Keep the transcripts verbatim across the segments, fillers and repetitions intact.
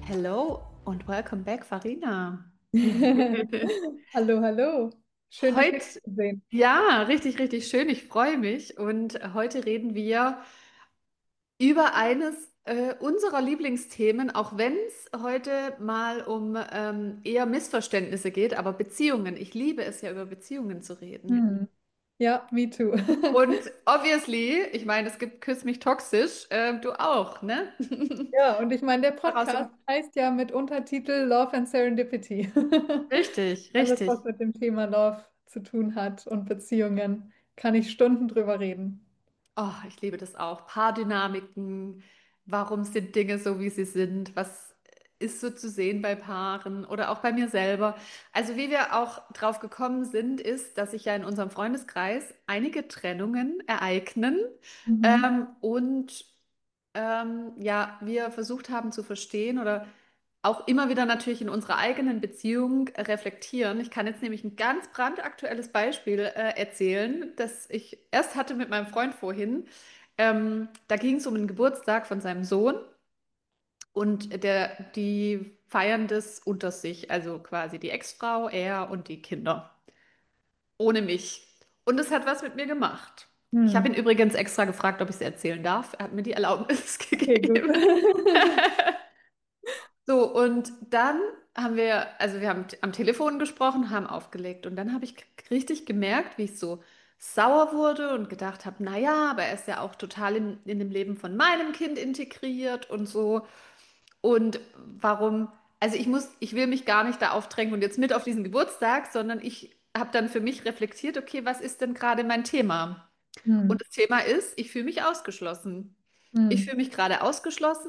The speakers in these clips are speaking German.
Hello und welcome back, Farina. Hallo, hallo. Schön, dich Heute, wiederzusehen. ja, richtig, richtig schön. Ich freue mich. Und heute reden wir über eines äh, unserer Lieblingsthemen, auch wenn es heute mal um ähm, eher Missverständnisse geht, aber Beziehungen. Ich liebe es ja, über Beziehungen zu reden. Hm. Ja, me too. Und obviously, ich meine, es gibt Küss mich toxisch, äh, du auch, ne? Ja, und ich meine, der Voraussetzung. Podcast heißt ja mit Untertitel Love and Serendipity. Richtig, Alles, was richtig. mit dem Thema Love zu tun hat und Beziehungen, kann ich Stunden drüber reden. Oh, ich liebe das auch. Paardynamiken, warum sind Dinge so, wie sie sind? Was ist so zu sehen bei Paaren oder auch bei mir selber? Also wie wir auch drauf gekommen sind, ist, dass sich ja in unserem Freundeskreis einige Trennungen ereignen Mhm. ähm, und ähm, ja, wir versucht haben zu verstehen oder auch immer wieder natürlich in unserer eigenen Beziehung reflektieren. Ich kann jetzt nämlich ein ganz brandaktuelles Beispiel äh, erzählen, das ich erst hatte mit meinem Freund vorhin. Ähm, da ging es um den Geburtstag von seinem Sohn und der, die feiern das unter sich, also quasi die Ex-Frau, er und die Kinder, ohne mich. Und es hat was mit mir gemacht. Ich habe ihn Hm. übrigens extra gefragt, ob ich es erzählen darf. Er hat mir die Erlaubnis Okay, gut. gegeben. So, und dann haben wir, also wir haben t- am Telefon gesprochen, haben aufgelegt und dann habe ich k- richtig gemerkt, wie ich so sauer wurde und gedacht habe, naja, aber er ist ja auch total in, in dem Leben von meinem Kind integriert und so. Und warum, also ich muss, ich will mich gar nicht da aufdrängen und jetzt mit auf diesen Geburtstag, sondern ich habe dann für mich reflektiert, okay, was ist denn gerade mein Thema? Und Hm. das Thema ist, ich fühle mich ausgeschlossen. Ich Hm. fühle mich gerade ausgeschlossen.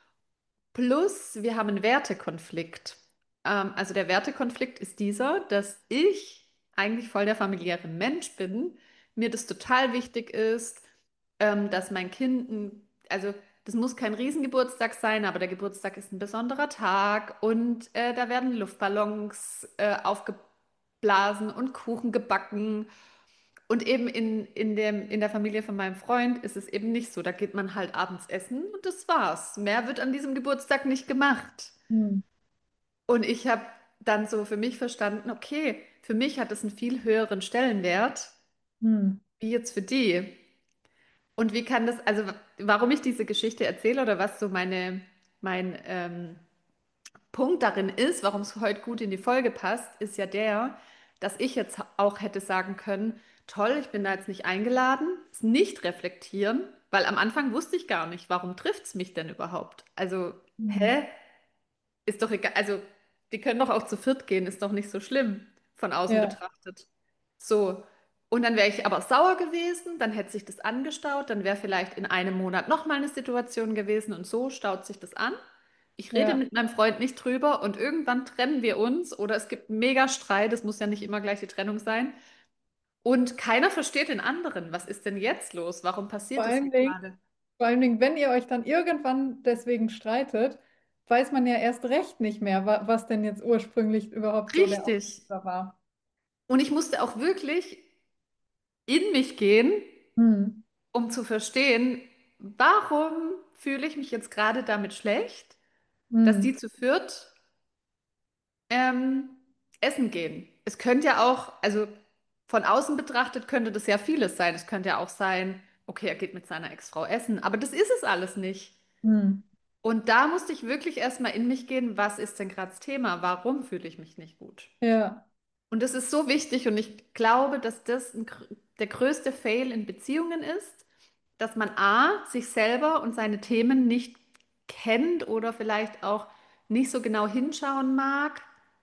Plus, wir haben einen Wertekonflikt. Ähm, also der Wertekonflikt ist dieser, dass ich eigentlich voll der familiäre Mensch bin, mir das total wichtig ist, ähm, dass mein Kind, ein, also das muss kein Riesengeburtstag sein, aber der Geburtstag ist ein besonderer Tag und äh, da werden Luftballons äh, aufgeblasen und Kuchen gebacken. Und eben in, in dem, in der Familie von meinem Freund ist es eben nicht so. Da geht man halt abends essen und das war's. Mehr wird an diesem Geburtstag nicht gemacht. Hm. Und ich habe dann so für mich verstanden, okay, für mich hat es einen viel höheren Stellenwert, Hm. wie jetzt für die. Und wie kann das, also warum ich diese Geschichte erzähle oder was so meine, mein ähm, Punkt darin ist, warum es heute gut in die Folge passt, ist ja der, dass ich jetzt auch hätte sagen können, toll, ich bin da jetzt nicht eingeladen, es nicht reflektieren, weil am Anfang wusste ich gar nicht, warum trifft es mich denn überhaupt? Also, Hm. hä? Ist doch egal, also die können doch auch zu viert gehen, ist doch nicht so schlimm von außen Ja, betrachtet. So. Und dann wäre ich aber sauer gewesen, dann hätte sich das angestaut, dann wäre vielleicht in einem Monat nochmal eine Situation gewesen und so staut sich das an. Ich rede ja. mit meinem Freund nicht drüber und irgendwann trennen wir uns oder es gibt einen Mega-Streit, es muss ja nicht immer gleich die Trennung sein. Und keiner versteht den anderen. Was ist denn jetzt los? Warum Vor passiert das allen hier Dingen, gerade? vor allen Dingen, wenn ihr euch dann irgendwann deswegen streitet, weiß man ja erst recht nicht mehr, wa was denn jetzt ursprünglich überhaupt so der Richtig. Auslöser war. Und ich musste auch wirklich in mich gehen, Hm. um zu verstehen, warum fühle ich mich jetzt gerade damit schlecht, dass Hm. die zu viert ähm, essen gehen. Es könnte ja auch, also von außen betrachtet könnte das ja vieles sein. Es könnte ja auch sein, okay, er geht mit seiner Ex-Frau essen, aber das ist es alles nicht. Hm. Und da musste ich wirklich erstmal in mich gehen, was ist denn gerade das Thema? Warum fühle ich mich nicht gut? Ja, Und das ist so wichtig und ich glaube, dass das ein, gr- der größte Fail in Beziehungen ist, dass man A, sich selber und seine Themen nicht kennt oder vielleicht auch nicht so genau hinschauen mag.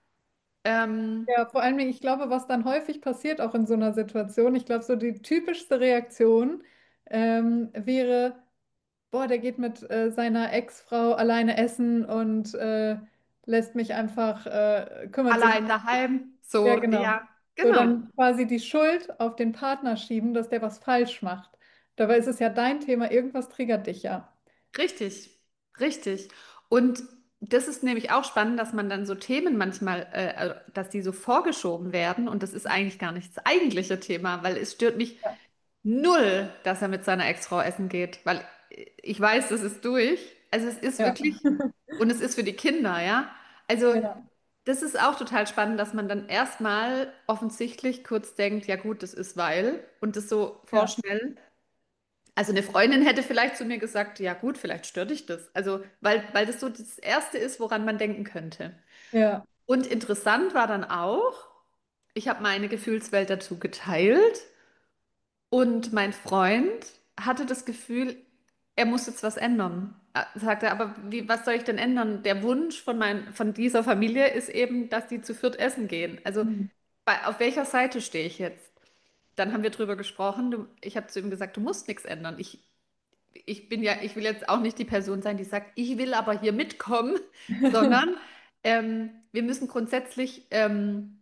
Ähm, ja, vor allem, ich glaube, was dann häufig passiert, auch in so einer Situation, ich glaube, so die typischste Reaktion ähm, wäre, boah, der geht mit äh, seiner Ex-Frau alleine essen und äh, lässt mich einfach, äh, kümmert sich. allein daheim, Ja, so, genau. ja, So genau. dann quasi die Schuld auf den Partner schieben, dass der was falsch macht. Dabei ist es ja dein Thema, irgendwas triggert dich ja. Richtig, richtig. Und das ist nämlich auch spannend, dass man dann so Themen manchmal, äh, äh, dass die so vorgeschoben werden und das ist eigentlich gar nicht das eigentliche Thema, weil es stört mich Ja. null, dass er mit seiner Ex-Frau essen geht, weil ich weiß, das ist durch. Also es ist Ja. wirklich. Und es ist für die Kinder, ja. Also Ja, das ist auch total spannend, dass man dann erstmal offensichtlich kurz denkt, ja gut, das ist weil und das so ja, vorschnell. Also eine Freundin hätte vielleicht zu mir gesagt, ja gut, vielleicht stört dich das. Also weil, weil das so das Erste ist, woran man denken könnte. ja. Und interessant war dann auch, ich habe meine Gefühlswelt dazu geteilt und mein Freund hatte das Gefühl, er muss jetzt was ändern. Er sagte, aber wie, was soll ich denn ändern? Der Wunsch von, mein, von dieser Familie ist eben, dass die zu viert essen gehen. Also Mhm. bei, auf welcher Seite stehe ich jetzt? Dann haben wir drüber gesprochen. Du, ich habe zu ihm gesagt, du musst nichts ändern. Ich, ich bin ja, ich will jetzt auch nicht die Person sein, die sagt, ich will aber hier mitkommen, sondern ähm, wir müssen grundsätzlich ähm,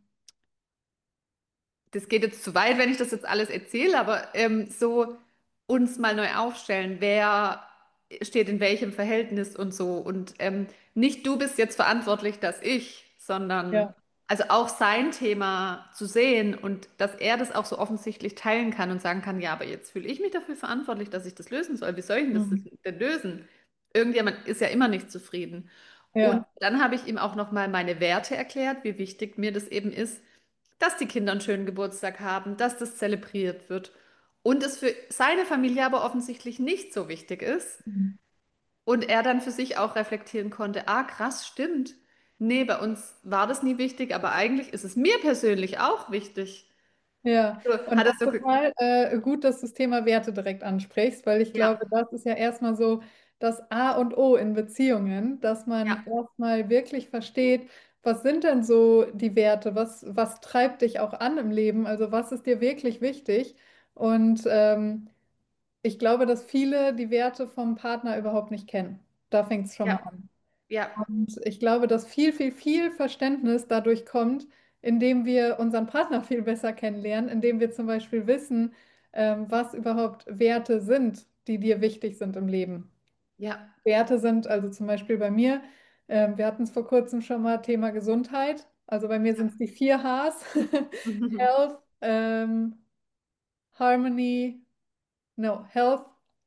das geht jetzt zu weit, wenn ich das jetzt alles erzähle, aber ähm, so uns mal neu aufstellen, wer steht in welchem Verhältnis und so. Und ähm, nicht du bist jetzt verantwortlich, dass ich, sondern Ja. also auch sein Thema zu sehen und dass er das auch so offensichtlich teilen kann und sagen kann, ja, aber jetzt fühle ich mich dafür verantwortlich, dass ich das lösen soll. Wie soll ich denn das Mhm. denn lösen? Irgendjemand ist ja immer nicht zufrieden. Und Ja. dann habe ich ihm auch noch mal meine Werte erklärt, wie wichtig mir das eben ist, dass die Kinder einen schönen Geburtstag haben, dass das zelebriert wird und es für seine Familie aber offensichtlich nicht so wichtig ist Mhm. und er dann für sich auch reflektieren konnte, ah, krass, stimmt. Nee, bei uns war das nie wichtig, aber eigentlich ist es mir persönlich auch wichtig. Ja, So, und hat das er ist so, ge- total äh, gut, dass du das Thema Werte direkt ansprichst, weil ich ja, glaube, das ist ja erstmal so das A und O in Beziehungen, dass man ja, erstmal wirklich versteht, was sind denn so die Werte, was, was treibt dich auch an im Leben, also was ist dir wirklich wichtig? Und ähm, ich glaube, dass viele die Werte vom Partner überhaupt nicht kennen. Da fängt es schon mal ja, an. ja, Und ich glaube, dass viel, viel, viel Verständnis dadurch kommt, indem wir unseren Partner viel besser kennenlernen, indem wir zum Beispiel wissen, ähm, was überhaupt Werte sind, die dir wichtig sind im Leben. ja, Werte sind also zum Beispiel bei mir, ähm, wir hatten es vor kurzem schon mal, Thema Gesundheit. Also bei mir ja. sind es die vier Hs. Health, ähm, Harmony, no, Health,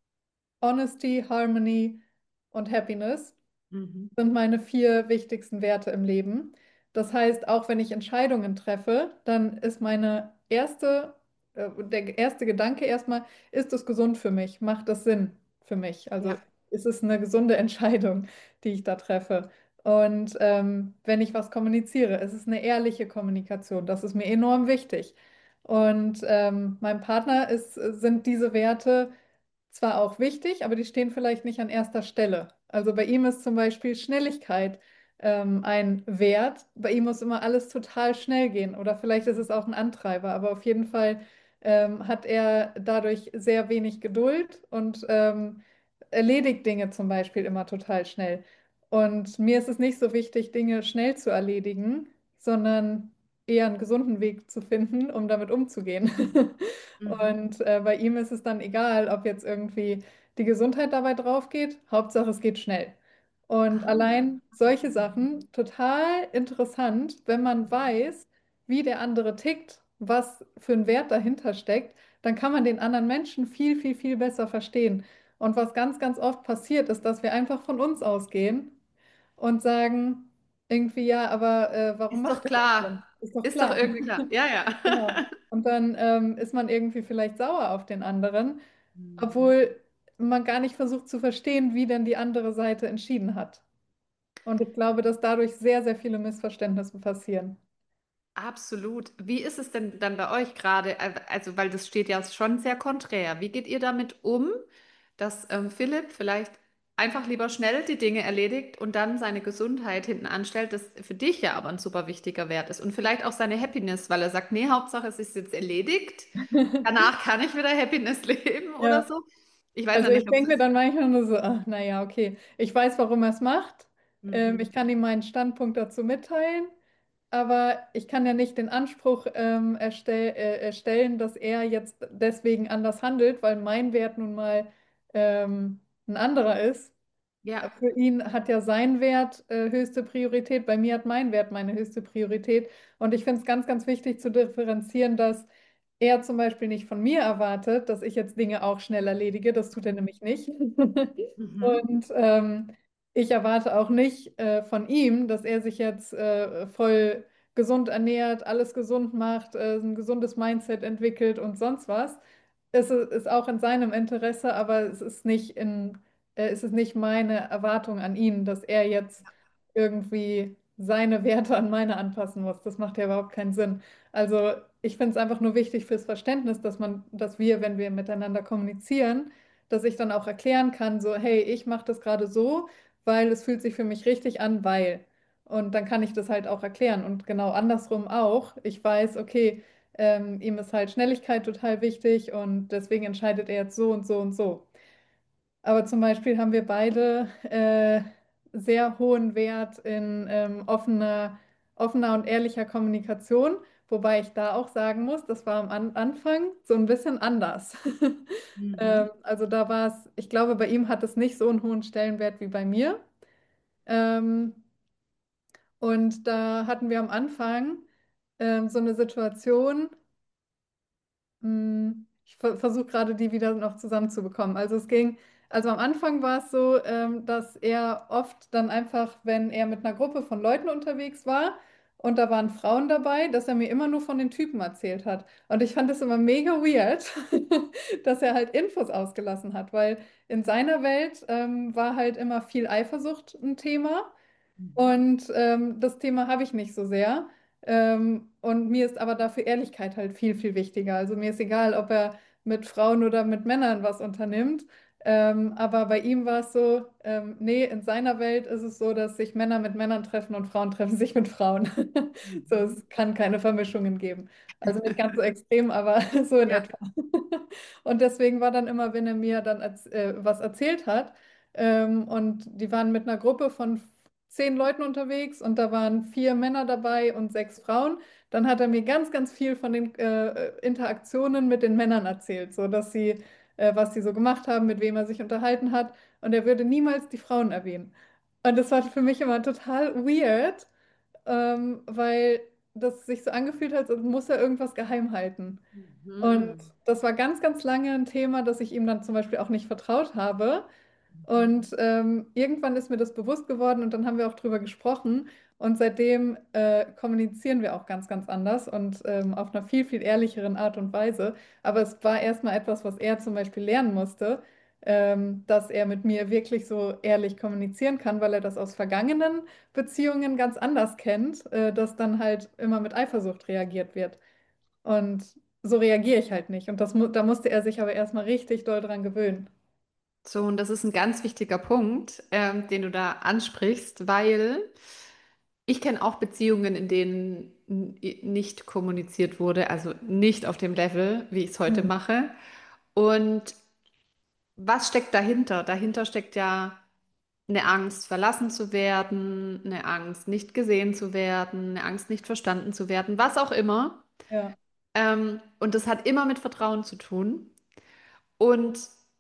Honesty, Harmony und Happiness Mhm. sind meine vier wichtigsten Werte im Leben. Das heißt, auch wenn ich Entscheidungen treffe, dann ist meine erste, äh, der erste Gedanke erstmal, ist es gesund für mich? Macht das Sinn für mich? Also Ja, ist es eine gesunde Entscheidung, die ich da treffe? Und ähm, wenn ich was kommuniziere, ist es eine ehrliche Kommunikation. Das ist mir enorm wichtig. Und ähm, meinem Partner ist, sind diese Werte zwar auch wichtig, aber die stehen vielleicht nicht an erster Stelle. Also bei ihm ist zum Beispiel Schnelligkeit ähm, ein Wert. Bei ihm muss immer alles total schnell gehen oder vielleicht ist es auch ein Antreiber, aber auf jeden Fall ähm, hat er dadurch sehr wenig Geduld und ähm, erledigt Dinge zum Beispiel immer total schnell. Und mir ist es nicht so wichtig, Dinge schnell zu erledigen, sondern eher einen gesunden Weg zu finden, um damit umzugehen. mhm. Und äh, bei ihm ist es dann egal, ob jetzt irgendwie die Gesundheit dabei drauf geht. Hauptsache, es geht schnell. Und Ah, allein solche Sachen, total interessant, wenn man weiß, wie der andere tickt, was für ein Wert dahinter steckt, dann kann man den anderen Menschen viel, viel, viel besser verstehen. Und was ganz, ganz oft passiert, ist, dass wir einfach von uns ausgehen und sagen, irgendwie, ja, aber äh, warum ist doch macht er das klar. denn? Ist doch Ist doch klar. irgendwie klar. Ja, ja. Genau. Und dann ähm, ist man irgendwie vielleicht sauer auf den anderen, Mhm. obwohl man gar nicht versucht zu verstehen, wie denn die andere Seite entschieden hat. Und ich glaube, dass dadurch sehr, sehr viele Missverständnisse passieren. Absolut. Wie ist es denn dann bei euch gerade? Al- Also, weil das steht ja schon sehr konträr. Wie geht ihr damit um, dass ähm, Philipp vielleicht einfach lieber schnell die Dinge erledigt und dann seine Gesundheit hinten anstellt, das für dich ja aber ein super wichtiger Wert ist und vielleicht auch seine Happiness, weil er sagt, nee, Hauptsache es ist jetzt erledigt. Danach kann ich wieder Happiness leben oder Ja, so. Ich weiß also ja ich nicht, ob denke mir das. dann manchmal nur so, ach, naja, okay, ich weiß, warum er es macht. Ähm, Mhm. ich kann ihm meinen Standpunkt dazu mitteilen. Aber ich kann ja nicht den Anspruch ähm, erstell, äh, erstellen, dass er jetzt deswegen anders handelt, weil mein Wert nun mal ähm, ein anderer ist. Ja. Für ihn hat ja sein Wert äh, höchste Priorität, bei mir hat mein Wert meine höchste Priorität. Und ich finde es ganz, ganz wichtig zu differenzieren, dass er zum Beispiel nicht von mir erwartet, dass ich jetzt Dinge auch schnell erledige. Das tut er nämlich nicht. Mhm. Und ähm, ich erwarte auch nicht äh, von ihm, dass er sich jetzt äh, voll gesund ernährt, alles gesund macht, äh, ein gesundes Mindset entwickelt und sonst was. Es ist, ist auch in seinem Interesse, aber es ist nicht in, äh, es ist nicht meine Erwartung an ihn, dass er jetzt irgendwie seine Werte an meine anpassen muss. Das macht ja überhaupt keinen Sinn. Also ich finde es einfach nur wichtig fürs Verständnis, dass man, dass wir, wenn wir miteinander kommunizieren, dass ich dann auch erklären kann, so, hey, ich mache das gerade so, weil es fühlt sich für mich richtig an, weil. Und dann kann ich das halt auch erklären. Und genau andersrum auch. Ich weiß, okay, ähm, ihm ist halt Schnelligkeit total wichtig und deswegen entscheidet er jetzt so und so und so. Aber zum Beispiel haben wir beide äh, sehr hohen Wert in ähm, offener, offener und ehrlicher Kommunikation, wobei ich da auch sagen muss, das war am An Anfang so ein bisschen anders. Mhm. Ähm, also da war es, ich glaube, bei ihm hat es nicht so einen hohen Stellenwert wie bei mir. Ähm, und da hatten wir am Anfang ähm, so eine Situation. Hm, Ich ver versuche gerade, die wieder noch zusammenzubekommen. Also es ging, also am Anfang war es so, ähm, dass er oft dann einfach, wenn er mit einer Gruppe von Leuten unterwegs war und da waren Frauen dabei, dass er mir immer nur von den Typen erzählt hat. Und ich fand das immer mega weird, dass er halt Infos ausgelassen hat, weil in seiner Welt ähm, war halt immer viel Eifersucht ein Thema. Mhm. Und ähm, das Thema habe ich nicht so sehr. Ähm, und mir ist aber dafür Ehrlichkeit halt viel, viel wichtiger. Also mir ist egal, ob er mit Frauen oder mit Männern was unternimmt. Ähm, aber bei ihm war es so, ähm, nee, in seiner Welt ist es so, dass sich Männer mit Männern treffen und Frauen treffen sich mit Frauen. So, Mhm. es kann keine Vermischungen geben. Also nicht ganz so extrem, aber so in Ja. etwa. Und deswegen war dann immer, wenn er mir dann erz- äh, was erzählt hat, ähm, und die waren mit einer Gruppe von zehn Leuten unterwegs und da waren vier Männer dabei und sechs Frauen. Dann hat er mir ganz, ganz viel von den äh, Interaktionen mit den Männern erzählt, so dass sie, äh, was sie so gemacht haben, mit wem er sich unterhalten hat. Und er würde niemals die Frauen erwähnen. Und das war für mich immer total weird, ähm, weil das sich so angefühlt hat, als muss er irgendwas geheim halten. Und Mhm. das war ganz, ganz lange ein Thema, dass ich ihm dann zum Beispiel auch nicht vertraut habe. Und ähm, irgendwann ist mir das bewusst geworden und dann haben wir auch drüber gesprochen. Und seitdem äh, kommunizieren wir auch ganz, ganz anders und ähm, auf einer viel, viel ehrlicheren Art und Weise. Aber es war erstmal etwas, was er zum Beispiel lernen musste, ähm, dass er mit mir wirklich so ehrlich kommunizieren kann, weil er das aus vergangenen Beziehungen ganz anders kennt, äh, dass dann halt immer mit Eifersucht reagiert wird. Und so reagiere ich halt nicht. Und das, mu- da musste er sich aber erstmal richtig doll dran gewöhnen. So, und das ist ein ganz wichtiger Punkt, ähm, den du da ansprichst, weil ich kenne auch Beziehungen, in denen n- nicht kommuniziert wurde, also nicht auf dem Level, wie ich es heute Hm. mache. Und was steckt dahinter? Dahinter steckt ja eine Angst, verlassen zu werden, eine Angst, nicht gesehen zu werden, eine Angst, nicht verstanden zu werden, was auch immer. Ja, Ähm, und das hat immer mit Vertrauen zu tun. Und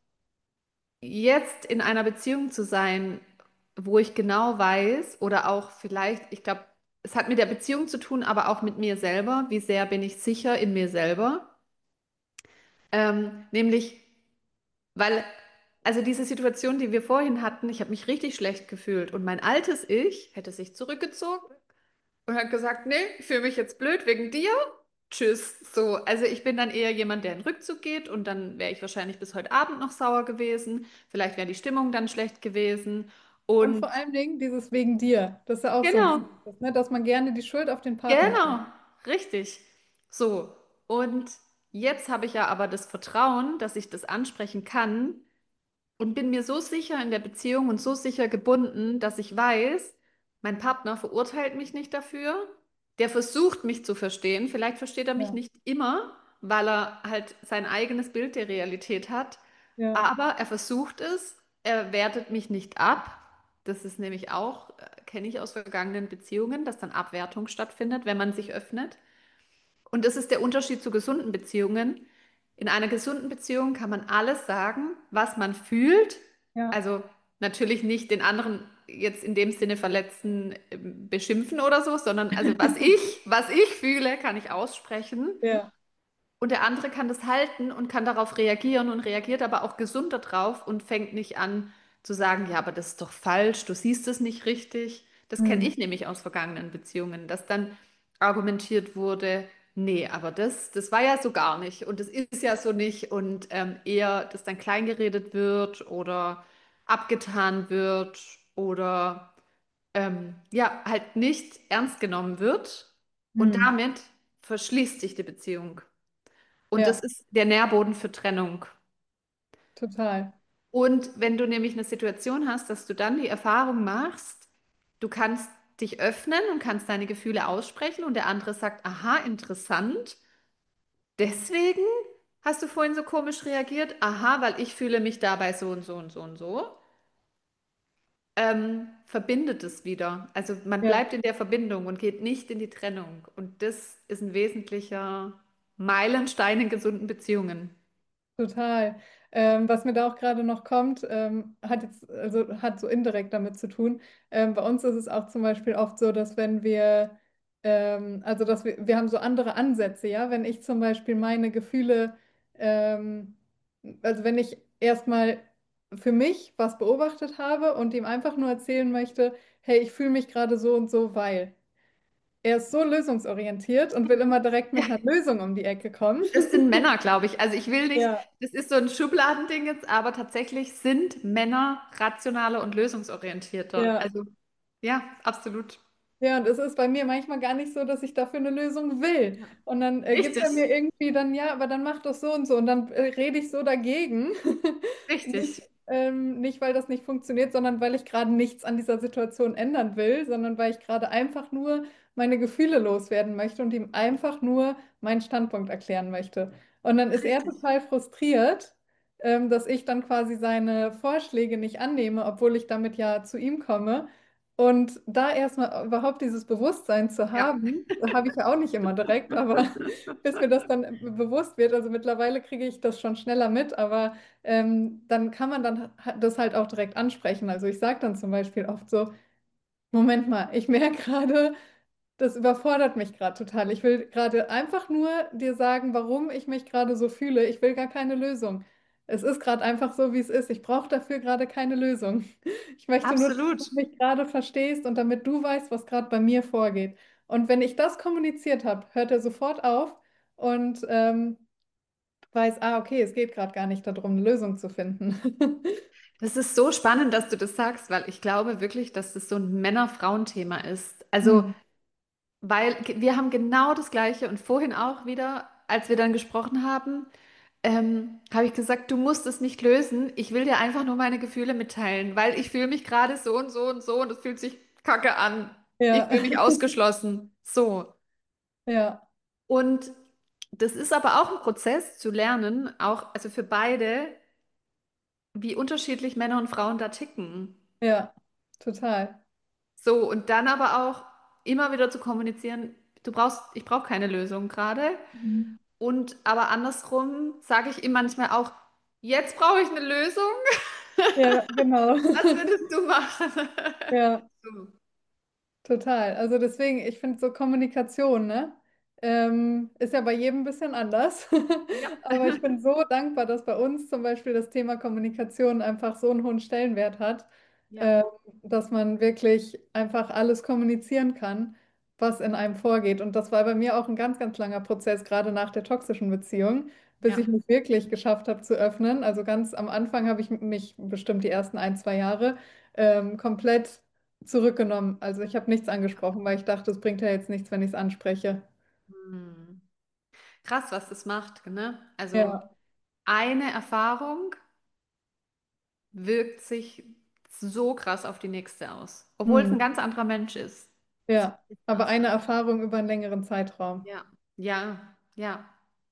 jetzt in einer Beziehung zu sein, wo ich genau weiß oder auch vielleicht, ich glaube, es hat mit der Beziehung zu tun, aber auch mit mir selber. Wie sehr bin ich sicher in mir selber? Ähm, nämlich, weil, also diese Situation, die wir vorhin hatten, ich habe mich richtig schlecht gefühlt und mein altes Ich hätte sich zurückgezogen und hat gesagt, nee, ich fühle mich jetzt blöd wegen dir. Tschüss. So, also ich bin dann eher jemand, der in Rückzug geht und dann wäre ich wahrscheinlich bis heute Abend noch sauer gewesen. Vielleicht wäre die Stimmung dann schlecht gewesen. und Und vor allen Dingen dieses wegen dir. Das ist ja auch so ein genau, Punkt, ne? Dass man gerne die Schuld auf den Partner schiebt. genau, richtig. So, und jetzt habe ich ja aber das Vertrauen, dass ich das ansprechen kann und bin mir so sicher in der Beziehung und so sicher gebunden, dass ich weiß, mein Partner verurteilt mich nicht dafür. Der versucht mich zu verstehen. Vielleicht versteht er mich Ja, nicht immer, weil er halt sein eigenes Bild der Realität hat. ja, Aber er versucht es. Er wertet mich nicht ab. Das ist nämlich auch, äh, kenne ich aus vergangenen Beziehungen, dass dann Abwertung stattfindet, wenn man sich öffnet. Und das ist der Unterschied zu gesunden Beziehungen. In einer gesunden Beziehung kann man alles sagen, was man fühlt. ja, Also natürlich nicht den anderen jetzt in dem Sinne verletzen, ähm, beschimpfen oder so, sondern also was ich, was ich fühle, kann ich aussprechen. ja, Und der andere kann das halten und kann darauf reagieren und reagiert aber auch gesund darauf und fängt nicht an, zu sagen, ja, aber das ist doch falsch, du siehst es nicht richtig. Das kenne Hm. ich nämlich aus vergangenen Beziehungen, dass dann argumentiert wurde, nee, aber das, das war ja so gar nicht und das ist ja so nicht und ähm, eher, dass dann kleingeredet wird oder abgetan wird oder ähm, ja, halt nicht ernst genommen wird und Hm. damit verschließt sich die Beziehung. Und das Ja, ist der Nährboden für Trennung. total. Und wenn du nämlich eine Situation hast, dass du dann die Erfahrung machst, du kannst dich öffnen und kannst deine Gefühle aussprechen und der andere sagt, aha, interessant. Deswegen hast du vorhin so komisch reagiert, aha, weil ich fühle mich dabei so und so und so und so. Ähm, verbindet es wieder. Also man Ja. bleibt in der Verbindung und geht nicht in die Trennung. Und das ist ein wesentlicher Meilenstein in gesunden Beziehungen. Total. Ähm, was mir da auch gerade noch kommt, ähm, hat jetzt, also hat so indirekt damit zu tun. Ähm, bei uns ist es auch zum Beispiel oft so, dass wenn wir, ähm, also dass wir, wir haben so andere Ansätze, ja, wenn ich zum Beispiel meine Gefühle, ähm, also wenn ich erstmal für mich was beobachtet habe und ihm einfach nur erzählen möchte, hey, ich fühle mich gerade so und so, weil er ist so lösungsorientiert und will immer direkt mit einer Lösung um die Ecke kommen. Das sind Männer, glaube ich. Also ich will nicht, Ja. das ist so ein Schubladending jetzt, aber tatsächlich sind Männer rationaler und lösungsorientierter. Ja. Also ja, absolut. Ja, und es ist bei mir manchmal gar nicht so, dass ich dafür eine Lösung will. Ja. Und dann äh, gibt er Richtig, mir irgendwie dann, ja, aber dann mach das so und so. Und dann äh, rede ich so dagegen. Nicht, richtig, ähm, nicht, weil das nicht funktioniert, sondern weil ich gerade nichts an dieser Situation ändern will, sondern weil ich gerade einfach nur meine Gefühle loswerden möchte und ihm einfach nur meinen Standpunkt erklären möchte. Und dann ist er richtig. total frustriert, ähm, dass ich dann quasi seine Vorschläge nicht annehme, obwohl ich damit ja zu ihm komme. Und da erstmal überhaupt dieses Bewusstsein zu Ja, haben, habe ich ja auch nicht immer direkt, aber bis mir das dann be- bewusst wird, also mittlerweile kriege ich das schon schneller mit, aber ähm, dann kann man dann ha- das halt auch direkt ansprechen. Also ich sage dann zum Beispiel oft so, Moment mal, ich merke gerade, das überfordert mich gerade total. Ich will gerade einfach nur dir sagen, warum ich mich gerade so fühle. Ich will gar keine Lösung. Es ist gerade einfach so, wie es ist. Ich brauche dafür gerade keine Lösung. Ich möchte nur, dass du absolut. mich gerade verstehst und damit du weißt, was gerade bei mir vorgeht. Und wenn ich das kommuniziert habe, hört er sofort auf und ähm, weiß, ah, okay, es geht gerade gar nicht darum, eine Lösung zu finden. Das ist so spannend, dass du das sagst, weil ich glaube wirklich, dass das so ein Männer-Frauen-Thema ist. Also, Hm. weil wir haben genau das Gleiche und vorhin auch wieder, als wir dann gesprochen haben, ähm, habe ich gesagt, du musst es nicht lösen. Ich will dir einfach nur meine Gefühle mitteilen, weil ich fühle mich gerade so und so und so und es fühlt sich kacke an. Ich Ja, fühle mich ausgeschlossen. So. ja, Und das ist aber auch ein Prozess zu lernen, auch also für beide, wie unterschiedlich Männer und Frauen da ticken. ja, total. So, und dann aber auch immer wieder zu kommunizieren, du brauchst, ich brauche keine Lösung gerade. Mhm. Und aber andersrum sage ich ihm manchmal auch, jetzt brauche ich eine Lösung. Ja, genau. Was würdest du machen? Ja. So. Total. Also deswegen, ich finde so Kommunikation, ne, ähm, ist ja bei jedem ein bisschen anders. Ja. Aber ich bin so dankbar, dass bei uns zum Beispiel das Thema Kommunikation einfach so einen hohen Stellenwert hat, Ja, ähm, dass man wirklich einfach alles kommunizieren kann, was in einem vorgeht. Und das war bei mir auch ein ganz, ganz langer Prozess, gerade nach der toxischen Beziehung, bis ich ja, mich wirklich geschafft habe zu öffnen. Also ganz am Anfang habe ich mich bestimmt die ersten ein, zwei Jahre ähm, komplett zurückgenommen. Also ich habe nichts angesprochen, weil ich dachte, es bringt ja jetzt nichts, wenn ich es anspreche. hm. Krass, was das macht, ne? Also Ja. eine Erfahrung wirkt sich so krass auf die nächste aus, obwohl es ein Hm. ganz anderer Mensch ist. So Ja. Aber krass. eine Erfahrung über einen längeren Zeitraum. Ja, ja, ja.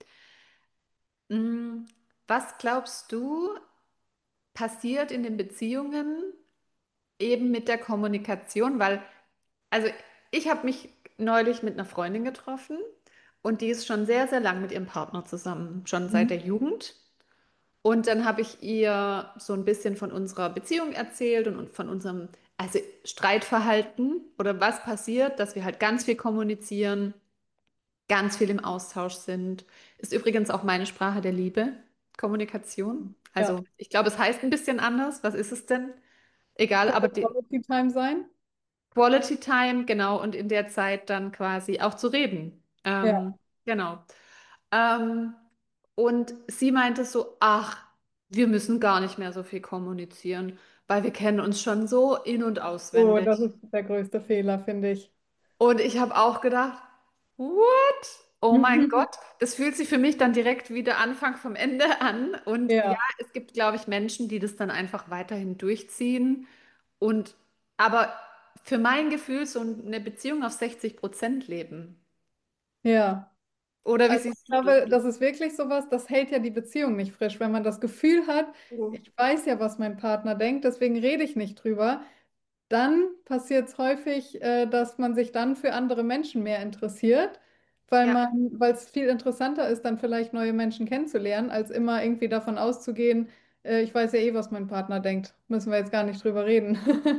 Mm, Was glaubst du, passiert in den Beziehungen eben mit der Kommunikation? Weil, also ich habe mich neulich mit einer Freundin getroffen und die ist schon sehr, sehr lang mit ihrem Partner zusammen, schon seit der Mhm. Jugend. Und dann habe ich ihr so ein bisschen von unserer Beziehung erzählt und, und von unserem, also Streitverhalten oder was passiert, dass wir halt ganz viel kommunizieren, ganz viel im Austausch sind. Ist übrigens auch meine Sprache der Liebe, Kommunikation. Ja. Also ich glaube, es heißt ein bisschen anders. Was ist es denn? Egal, aber Sollte die Quality Time sein? Quality Time, genau, und in der Zeit dann quasi auch zu reden. Ja. Ähm, genau. Ähm, und sie meinte so, ach, wir müssen gar nicht mehr so viel kommunizieren, weil wir kennen uns schon so in- und Oh, das auswendig. ist der größte Fehler, finde ich. Und ich habe auch gedacht, what? Oh mein Gott, das fühlt sich für mich dann direkt wieder Anfang vom Ende an. Und ja, Ja, es gibt, glaube ich, Menschen, die das dann einfach weiterhin durchziehen. Und aber für mein Gefühl so eine Beziehung auf sechzig Prozent leben. ja. Oder wie Also ich siehst du das? glaube, das ist wirklich sowas, das hält ja die Beziehung nicht frisch. Wenn man das Gefühl hat, Mhm. ich weiß ja, was mein Partner denkt, deswegen rede ich nicht drüber, dann passiert es häufig, äh, dass man sich dann für andere Menschen mehr interessiert, weil Ja, man, weil es viel interessanter ist, dann vielleicht neue Menschen kennenzulernen, als immer irgendwie davon auszugehen, äh, ich weiß ja eh, was mein Partner denkt. Müssen wir jetzt gar nicht drüber reden.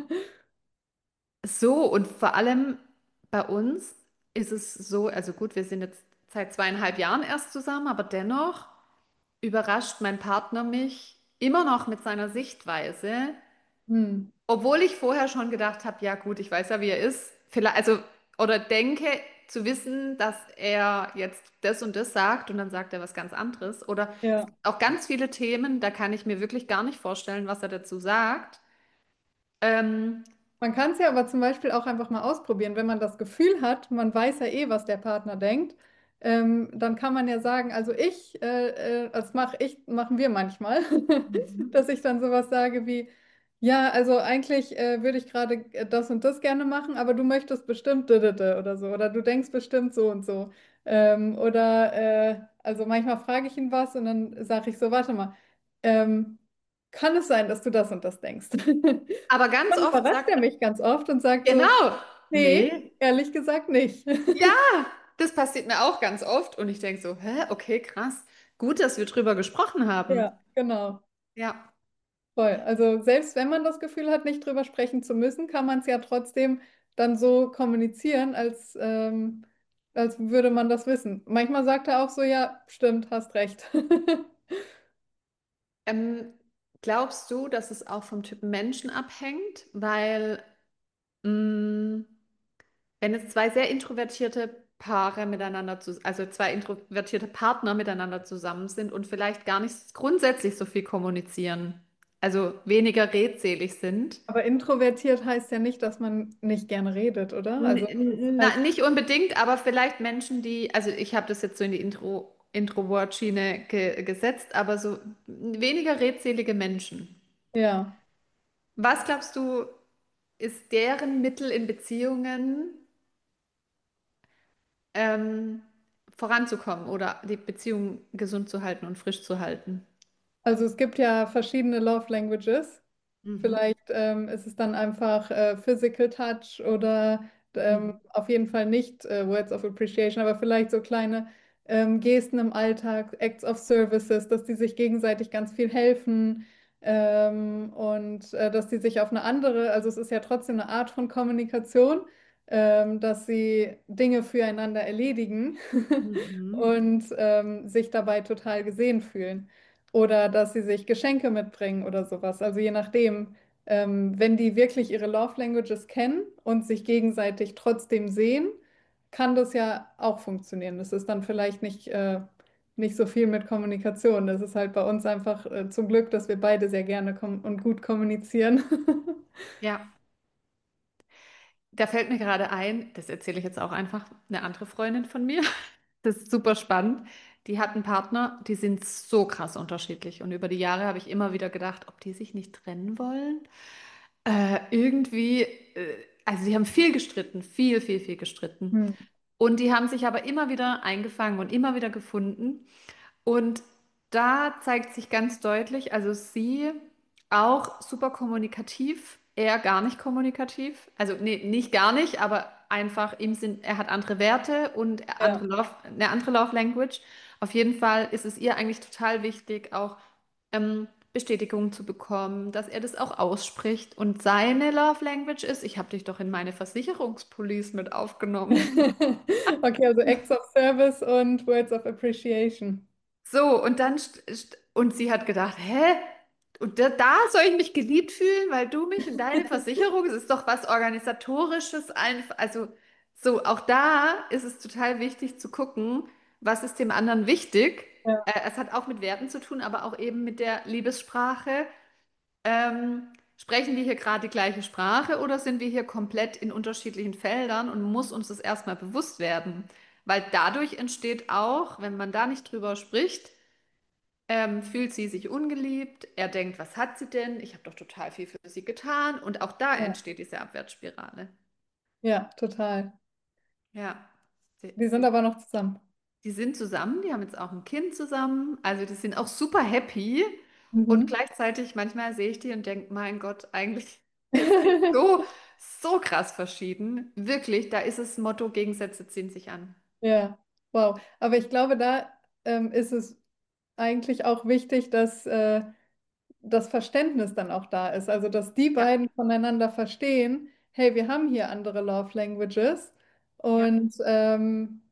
so und vor allem bei uns ist es so, also gut, wir sind jetzt seit zweieinhalb Jahren erst zusammen, aber dennoch überrascht mein Partner mich immer noch mit seiner Sichtweise, Hm, obwohl ich vorher schon gedacht habe, ja gut, ich weiß ja, wie er ist, vielleicht, also oder denke zu wissen, dass er jetzt das und das sagt und dann sagt er was ganz anderes. Oder es ja. gibt auch ganz viele Themen, da kann ich mir wirklich gar nicht vorstellen, was er dazu sagt. Ähm, Man kann es ja aber zum Beispiel auch einfach mal ausprobieren. Wenn man das Gefühl hat, man weiß ja eh, was der Partner denkt, ähm, dann kann man ja sagen, also ich, äh, äh, das mache ich, machen wir manchmal, Mhm. dass ich dann sowas sage wie, ja, also eigentlich äh, würde ich gerade äh, das und das gerne machen, aber du möchtest bestimmt d -d -d oder so, oder du denkst bestimmt so und so. Ähm, oder äh, also manchmal frage ich ihn was und dann sage ich so, warte mal, ähm, kann es sein, dass du das und das denkst? aber ganz Dann oft überrascht sagt er er, mich ganz oft und sagt so, genau, nee, nee, ehrlich gesagt nicht. ja, das passiert mir auch ganz oft und ich denke so, hä, okay, krass, gut, dass wir drüber gesprochen haben. Ja, genau. Ja. Voll. Also selbst wenn man das Gefühl hat, nicht drüber sprechen zu müssen, kann man es ja trotzdem dann so kommunizieren, als, ähm, als würde man das wissen. Manchmal sagt er auch so, ja, stimmt, hast recht. Ähm, glaubst du, dass es auch vom Typ Menschen abhängt? Weil mh, wenn jetzt zwei sehr introvertierte Paare miteinander, zu, also zwei introvertierte Partner miteinander zusammen sind und vielleicht gar nicht grundsätzlich so viel kommunizieren, also weniger redselig sind, Aber introvertiert heißt ja nicht, dass man nicht gerne redet, oder? N Also das na, heißt, nicht unbedingt, aber vielleicht Menschen, die, also ich habe das jetzt so in die Intro, Introvert-Schiene ge gesetzt, aber so weniger redselige Menschen. ja. Was glaubst du, ist deren Mittel in Beziehungen, ähm, voranzukommen oder die Beziehung gesund zu halten und frisch zu halten? Also es gibt ja verschiedene Love Languages. Mhm. Vielleicht ähm, ist es dann einfach äh, Physical Touch oder ähm, Mhm. auf jeden Fall nicht äh, Words of Appreciation, aber vielleicht so kleine ähm, Gesten im Alltag, Acts of Services, dass die sich gegenseitig ganz viel helfen ähm, und äh, dass die sich auf eine andere, also es ist ja trotzdem eine Art von Kommunikation, ähm, dass sie Dinge füreinander erledigen Mhm. und ähm, sich dabei total gesehen fühlen. Oder dass sie sich Geschenke mitbringen oder sowas. Also je nachdem, ähm, wenn die wirklich ihre Love Languages kennen und sich gegenseitig trotzdem sehen, kann das ja auch funktionieren. Das ist dann vielleicht nicht, äh, nicht so viel mit Kommunikation. Das ist halt bei uns einfach äh, zum Glück, dass wir beide sehr gerne kom und gut kommunizieren. Ja, da fällt mir gerade ein, das erzähle ich jetzt auch einfach, eine andere Freundin von mir. Das ist super spannend. Die hat einen Partner, die sind so krass unterschiedlich. Und über die Jahre habe ich immer wieder gedacht, ob die sich nicht trennen wollen. Äh, irgendwie, äh, also sie haben viel gestritten, viel, viel, viel gestritten. Hm. Und die haben sich aber immer wieder eingefangen und immer wieder gefunden. Und da zeigt sich ganz deutlich, also sie auch super kommunikativ, er gar nicht kommunikativ. Also nee, nicht gar nicht, aber einfach im Sinn, er hat andere Werte und andere Ja. Love, eine andere Love Language. Auf jeden Fall ist es ihr eigentlich total wichtig, auch ähm, Bestätigung zu bekommen, dass er das auch ausspricht. Und seine Love Language ist, ich habe dich doch in meine Versicherungspolice mit aufgenommen. Okay, also Acts of Service und Words of Appreciation. So, und dann, st- st- und sie hat gedacht, hä? Und da, da soll ich mich geliebt fühlen, weil du mich und deine Versicherung, es ist doch was Organisatorisches, einfach, also so, auch da ist es total wichtig zu gucken, was ist dem anderen wichtig. Ja, Äh, es hat auch mit Werten zu tun, aber auch eben mit der Liebessprache. Ähm, sprechen wir hier gerade die gleiche Sprache oder sind wir hier komplett in unterschiedlichen Feldern und muss uns das erstmal bewusst werden? Weil dadurch entsteht auch, wenn man da nicht drüber spricht, ähm, fühlt sie sich ungeliebt, er denkt, was hat sie denn? Ich habe doch total viel für sie getan und auch da ja, entsteht diese Abwärtsspirale. ja, total. Ja, sie, Die sind sie, aber noch zusammen. die sind zusammen, die haben jetzt auch ein Kind zusammen, also die sind auch super happy und Mhm. gleichzeitig manchmal sehe ich die und denke, mein Gott, eigentlich sind wir so, so krass verschieden. Wirklich, da ist das Motto, Gegensätze ziehen sich an. Ja, wow. Aber ich glaube, da ähm, ist es eigentlich auch wichtig, dass äh, das Verständnis dann auch da ist. Also, dass die Ja, beiden voneinander verstehen, hey, wir haben hier andere Love Languages ja, und ähm,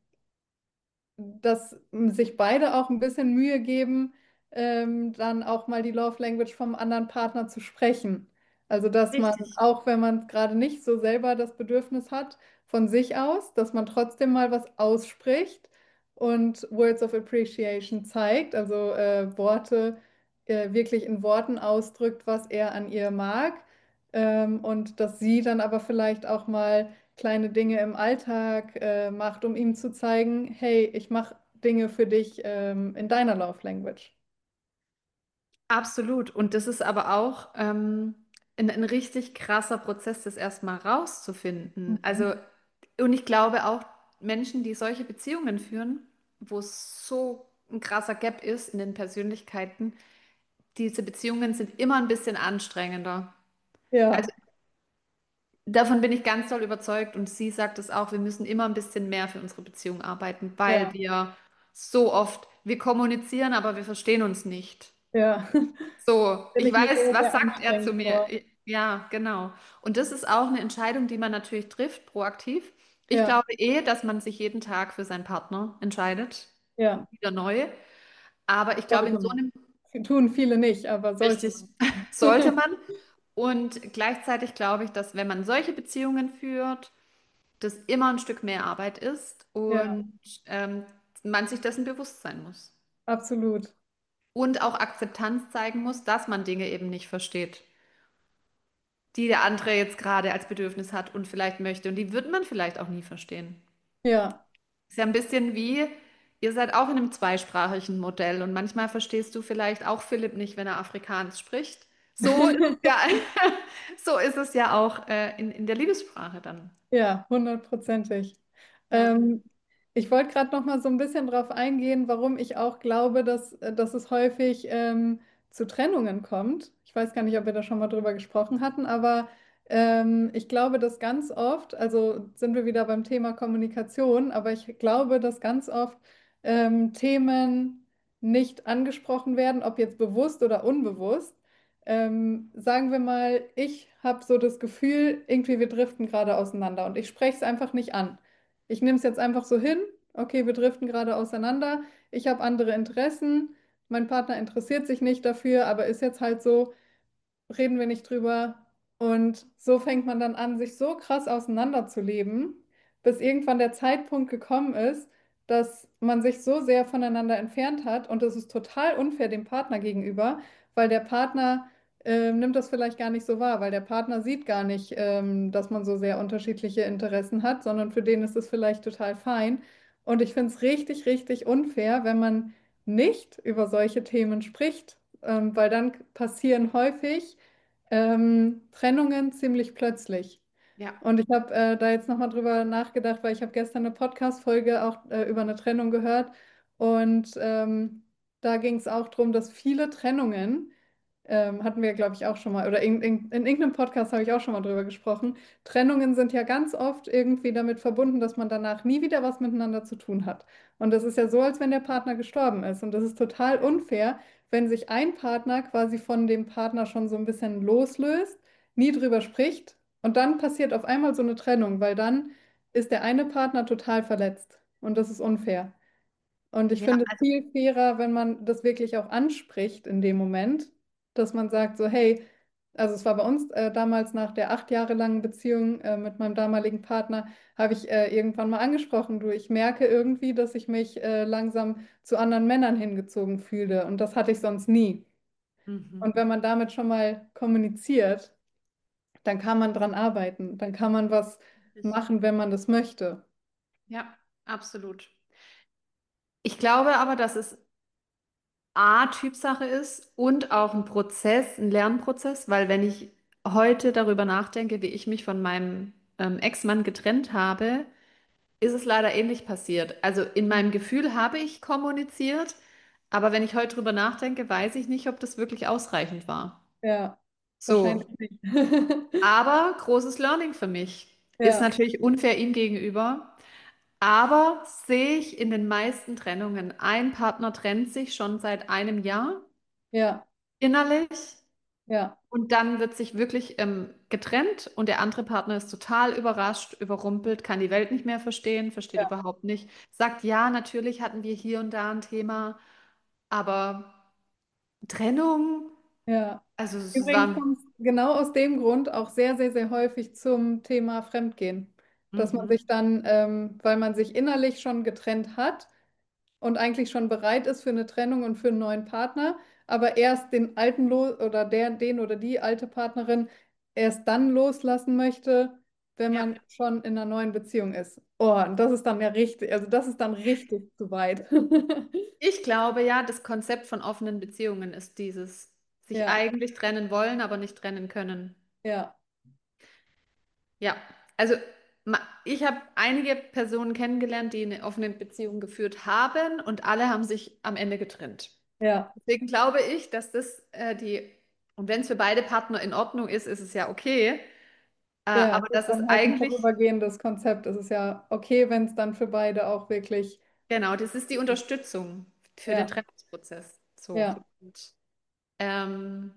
dass sich beide auch ein bisschen Mühe geben, ähm, dann auch mal die Love Language vom anderen Partner zu sprechen. Also, dass man, richtig. auch wenn man gerade nicht so selber das Bedürfnis hat, von sich aus, dass man trotzdem mal was ausspricht und Words of Appreciation zeigt, also äh, Worte äh, wirklich in Worten ausdrückt, was er an ihr mag. Ähm, und dass sie dann aber vielleicht auch mal kleine Dinge im Alltag äh, macht, um ihm zu zeigen, hey, ich mache Dinge für dich ähm, in deiner Love Language. Absolut. Und das ist aber auch ähm, ein, ein richtig krasser Prozess, das erstmal rauszufinden. Mhm. Also, und ich glaube auch, Menschen, die solche Beziehungen führen, wo es so ein krasser Gap ist in den Persönlichkeiten, diese Beziehungen sind immer ein bisschen anstrengender. Also Ja, davon bin ich ganz doll überzeugt und sie sagt es auch, wir müssen immer ein bisschen mehr für unsere Beziehung arbeiten, weil ja, wir so oft, wir kommunizieren, aber wir verstehen uns nicht. ja. So, Stelle ich ich mir weiß, sehr, was sehr sagt er zu anstrengend mir? vor. Ja, genau. Und das ist auch eine Entscheidung, die man natürlich trifft, proaktiv. Ich Ja, glaube eh, dass man sich jeden Tag für seinen Partner entscheidet, ja. wieder neu. Aber ich glaube, in Sollte so man. einem, Tun viele nicht, aber sollte richtig, sollte man. Und gleichzeitig glaube ich, dass wenn man solche Beziehungen führt, das immer ein Stück mehr Arbeit ist Ja, und ähm, man sich dessen bewusst sein muss. absolut. Und auch Akzeptanz zeigen muss, dass man Dinge eben nicht versteht, die der andere jetzt gerade als Bedürfnis hat und vielleicht möchte. Und die wird man vielleicht auch nie verstehen. Ja, Ist ja ein bisschen wie, ihr seid auch in einem zweisprachigen Modell und manchmal verstehst du vielleicht auch Philipp nicht, wenn er Afrikaans spricht. So ist es ja, so ist es ja auch äh, in, in der Liebessprache dann. ja, hundertprozentig. Ja, Ähm, Ich wollte gerade noch mal so ein bisschen drauf eingehen, warum ich auch glaube, dass, äh, dass es häufig ähm, zu Trennungen kommt. Ich weiß gar nicht, ob wir da schon mal drüber gesprochen hatten, aber ähm, ich glaube, dass ganz oft, also sind wir wieder beim Thema Kommunikation, aber ich glaube, dass ganz oft ähm, Themen nicht angesprochen werden, ob jetzt bewusst oder unbewusst. Ähm, sagen wir mal, ich habe so das Gefühl, irgendwie wir driften gerade auseinander und ich spreche es einfach nicht an. Ich nehme es jetzt einfach so hin, okay, wir driften gerade auseinander, ich habe andere Interessen, mein Partner interessiert sich nicht dafür, aber ist jetzt halt so, reden wir nicht drüber. Und so fängt man dann an, sich so krass auseinanderzuleben, bis irgendwann der Zeitpunkt gekommen ist, dass man sich so sehr voneinander entfernt hat. Und das ist total unfair dem Partner gegenüber, weil der Partner ähm, nimmt das vielleicht gar nicht so wahr, weil der Partner sieht gar nicht, ähm, dass man so sehr unterschiedliche Interessen hat, sondern für den ist es vielleicht total fein. Und ich finde es richtig, richtig unfair, wenn man nicht über solche Themen spricht, ähm, weil dann passieren häufig ähm, Trennungen ziemlich plötzlich. ja, Und ich habe äh, da jetzt nochmal drüber nachgedacht, weil ich habe gestern eine Podcast-Folge auch äh, über eine Trennung gehört. Und ähm, da ging es auch darum, dass viele Trennungen ähm, hatten wir, glaube ich, auch schon mal, oder in, in, in irgendeinem Podcast habe ich auch schon mal drüber gesprochen. Trennungen sind ja ganz oft irgendwie damit verbunden, dass man danach nie wieder was miteinander zu tun hat. Und das ist ja so, als wenn der Partner gestorben ist. Und das ist total unfair, wenn sich ein Partner quasi von dem Partner schon so ein bisschen loslöst, nie drüber spricht und dann passiert auf einmal so eine Trennung, weil dann ist der eine Partner total verletzt. Und das ist unfair. Und ich Ja, finde es also, viel fairer, wenn man das wirklich auch anspricht in dem Moment, dass man sagt so, hey, also es war bei uns äh, damals nach der acht Jahre langen Beziehung äh, mit meinem damaligen Partner, habe ich äh, irgendwann mal angesprochen, du, ich merke irgendwie, dass ich mich äh, langsam zu anderen Männern hingezogen fühle und das hatte ich sonst nie. Und mhm. wenn man damit schon mal kommuniziert, dann kann man dran arbeiten, dann kann man was Richtig. machen, wenn man das möchte. Ja, absolut. Ich glaube aber, dass es A, Typsache ist und auch ein Prozess, ein Lernprozess, weil wenn ich heute darüber nachdenke, wie ich mich von meinem ähm, Ex-Mann getrennt habe, ist es leider ähnlich passiert. Also in meinem Gefühl habe ich kommuniziert, aber wenn ich heute drüber nachdenke, weiß ich nicht, ob das wirklich ausreichend war. Ja, wahrscheinlich So, nicht. aber großes Learning für mich. Ist Ja, natürlich unfair ihm gegenüber, aber sehe ich in den meisten Trennungen, ein Partner trennt sich schon seit einem Jahr ja, innerlich. ja, Und dann wird sich wirklich ähm, getrennt und der andere Partner ist total überrascht, überrumpelt, kann die Welt nicht mehr verstehen, versteht ja, überhaupt nicht, sagt, ja, natürlich hatten wir hier und da ein Thema, aber Trennung, ja. also es Übrigens war, kommt es genau aus dem Grund auch sehr, sehr, sehr häufig zum Thema Fremdgehen. Dass man mhm, sich dann, ähm, weil man sich innerlich schon getrennt hat und eigentlich schon bereit ist für eine Trennung und für einen neuen Partner, aber erst den alten lo oder der, den oder die alte Partnerin erst dann loslassen möchte, wenn ja. man schon in einer neuen Beziehung ist. Oh, und das ist dann ja richtig, also das ist dann richtig zu weit. Ich glaube ja, das Konzept von offenen Beziehungen ist dieses, sich Ja, eigentlich trennen wollen, aber nicht trennen können. ja, Ja, also ma- ich habe einige Personen kennengelernt, die eine offene Beziehung geführt haben und alle haben sich am Ende getrennt. ja. Deswegen glaube ich, dass das äh, die, und wenn es für beide Partner in Ordnung ist, ist es ja okay, äh, Ja, aber es ist das ist dann halt ein eigentlich, vorübergehendes Konzept. Es ist ja okay, wenn es dann für beide auch wirklich. genau, das ist die Unterstützung für den Ja, Trennungsprozess. So. ja, Und, ähm,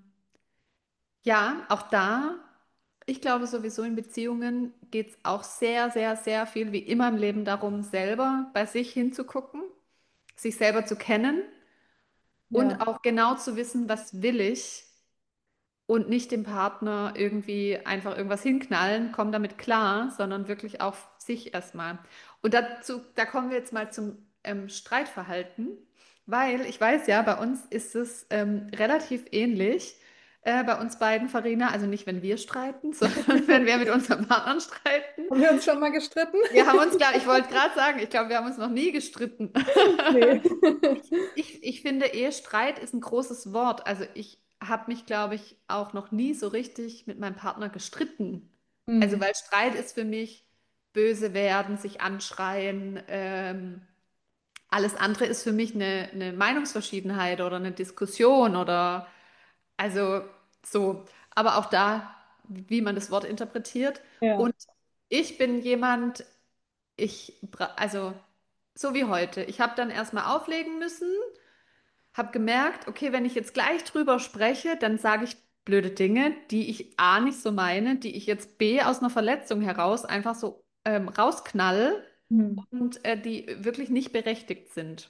ja, auch da, ich glaube sowieso in Beziehungen geht es auch sehr, sehr, sehr viel, wie immer im Leben darum, selber bei sich hinzugucken, sich selber zu kennen und ja, auch genau zu wissen, was will ich und nicht dem Partner irgendwie einfach irgendwas hinknallen, komm damit klar, sondern wirklich auch sich erstmal. Und dazu, da kommen wir jetzt mal zum ähm, Streitverhalten, weil ich weiß ja, bei uns ist es ähm, relativ ähnlich. Äh, bei uns beiden, Farina, also nicht, wenn wir streiten, sondern wenn wir mit unseren Partnern streiten. Haben wir uns schon mal gestritten? Wir haben uns, glaube ich, wollte gerade sagen, ich glaube, wir haben uns noch nie gestritten. Nee. Ich, ich finde, Ehestreit ist ein großes Wort. Also ich habe mich, glaube ich, auch noch nie so richtig mit meinem Partner gestritten. Also Hm. weil Streit ist für mich böse werden, sich anschreien. Ähm, alles andere ist für mich eine, eine Meinungsverschiedenheit oder eine Diskussion oder also so. Aber auch da, wie man das Wort interpretiert. Ja. Und ich bin jemand, ich, bra- also so wie heute. Ich habe dann erstmal auflegen müssen, habe gemerkt, okay, wenn ich jetzt gleich drüber spreche, dann sage ich blöde Dinge, die ich A nicht so meine, die ich jetzt B aus einer Verletzung heraus einfach so ähm, rausknall Hm. und äh, die wirklich nicht berechtigt sind.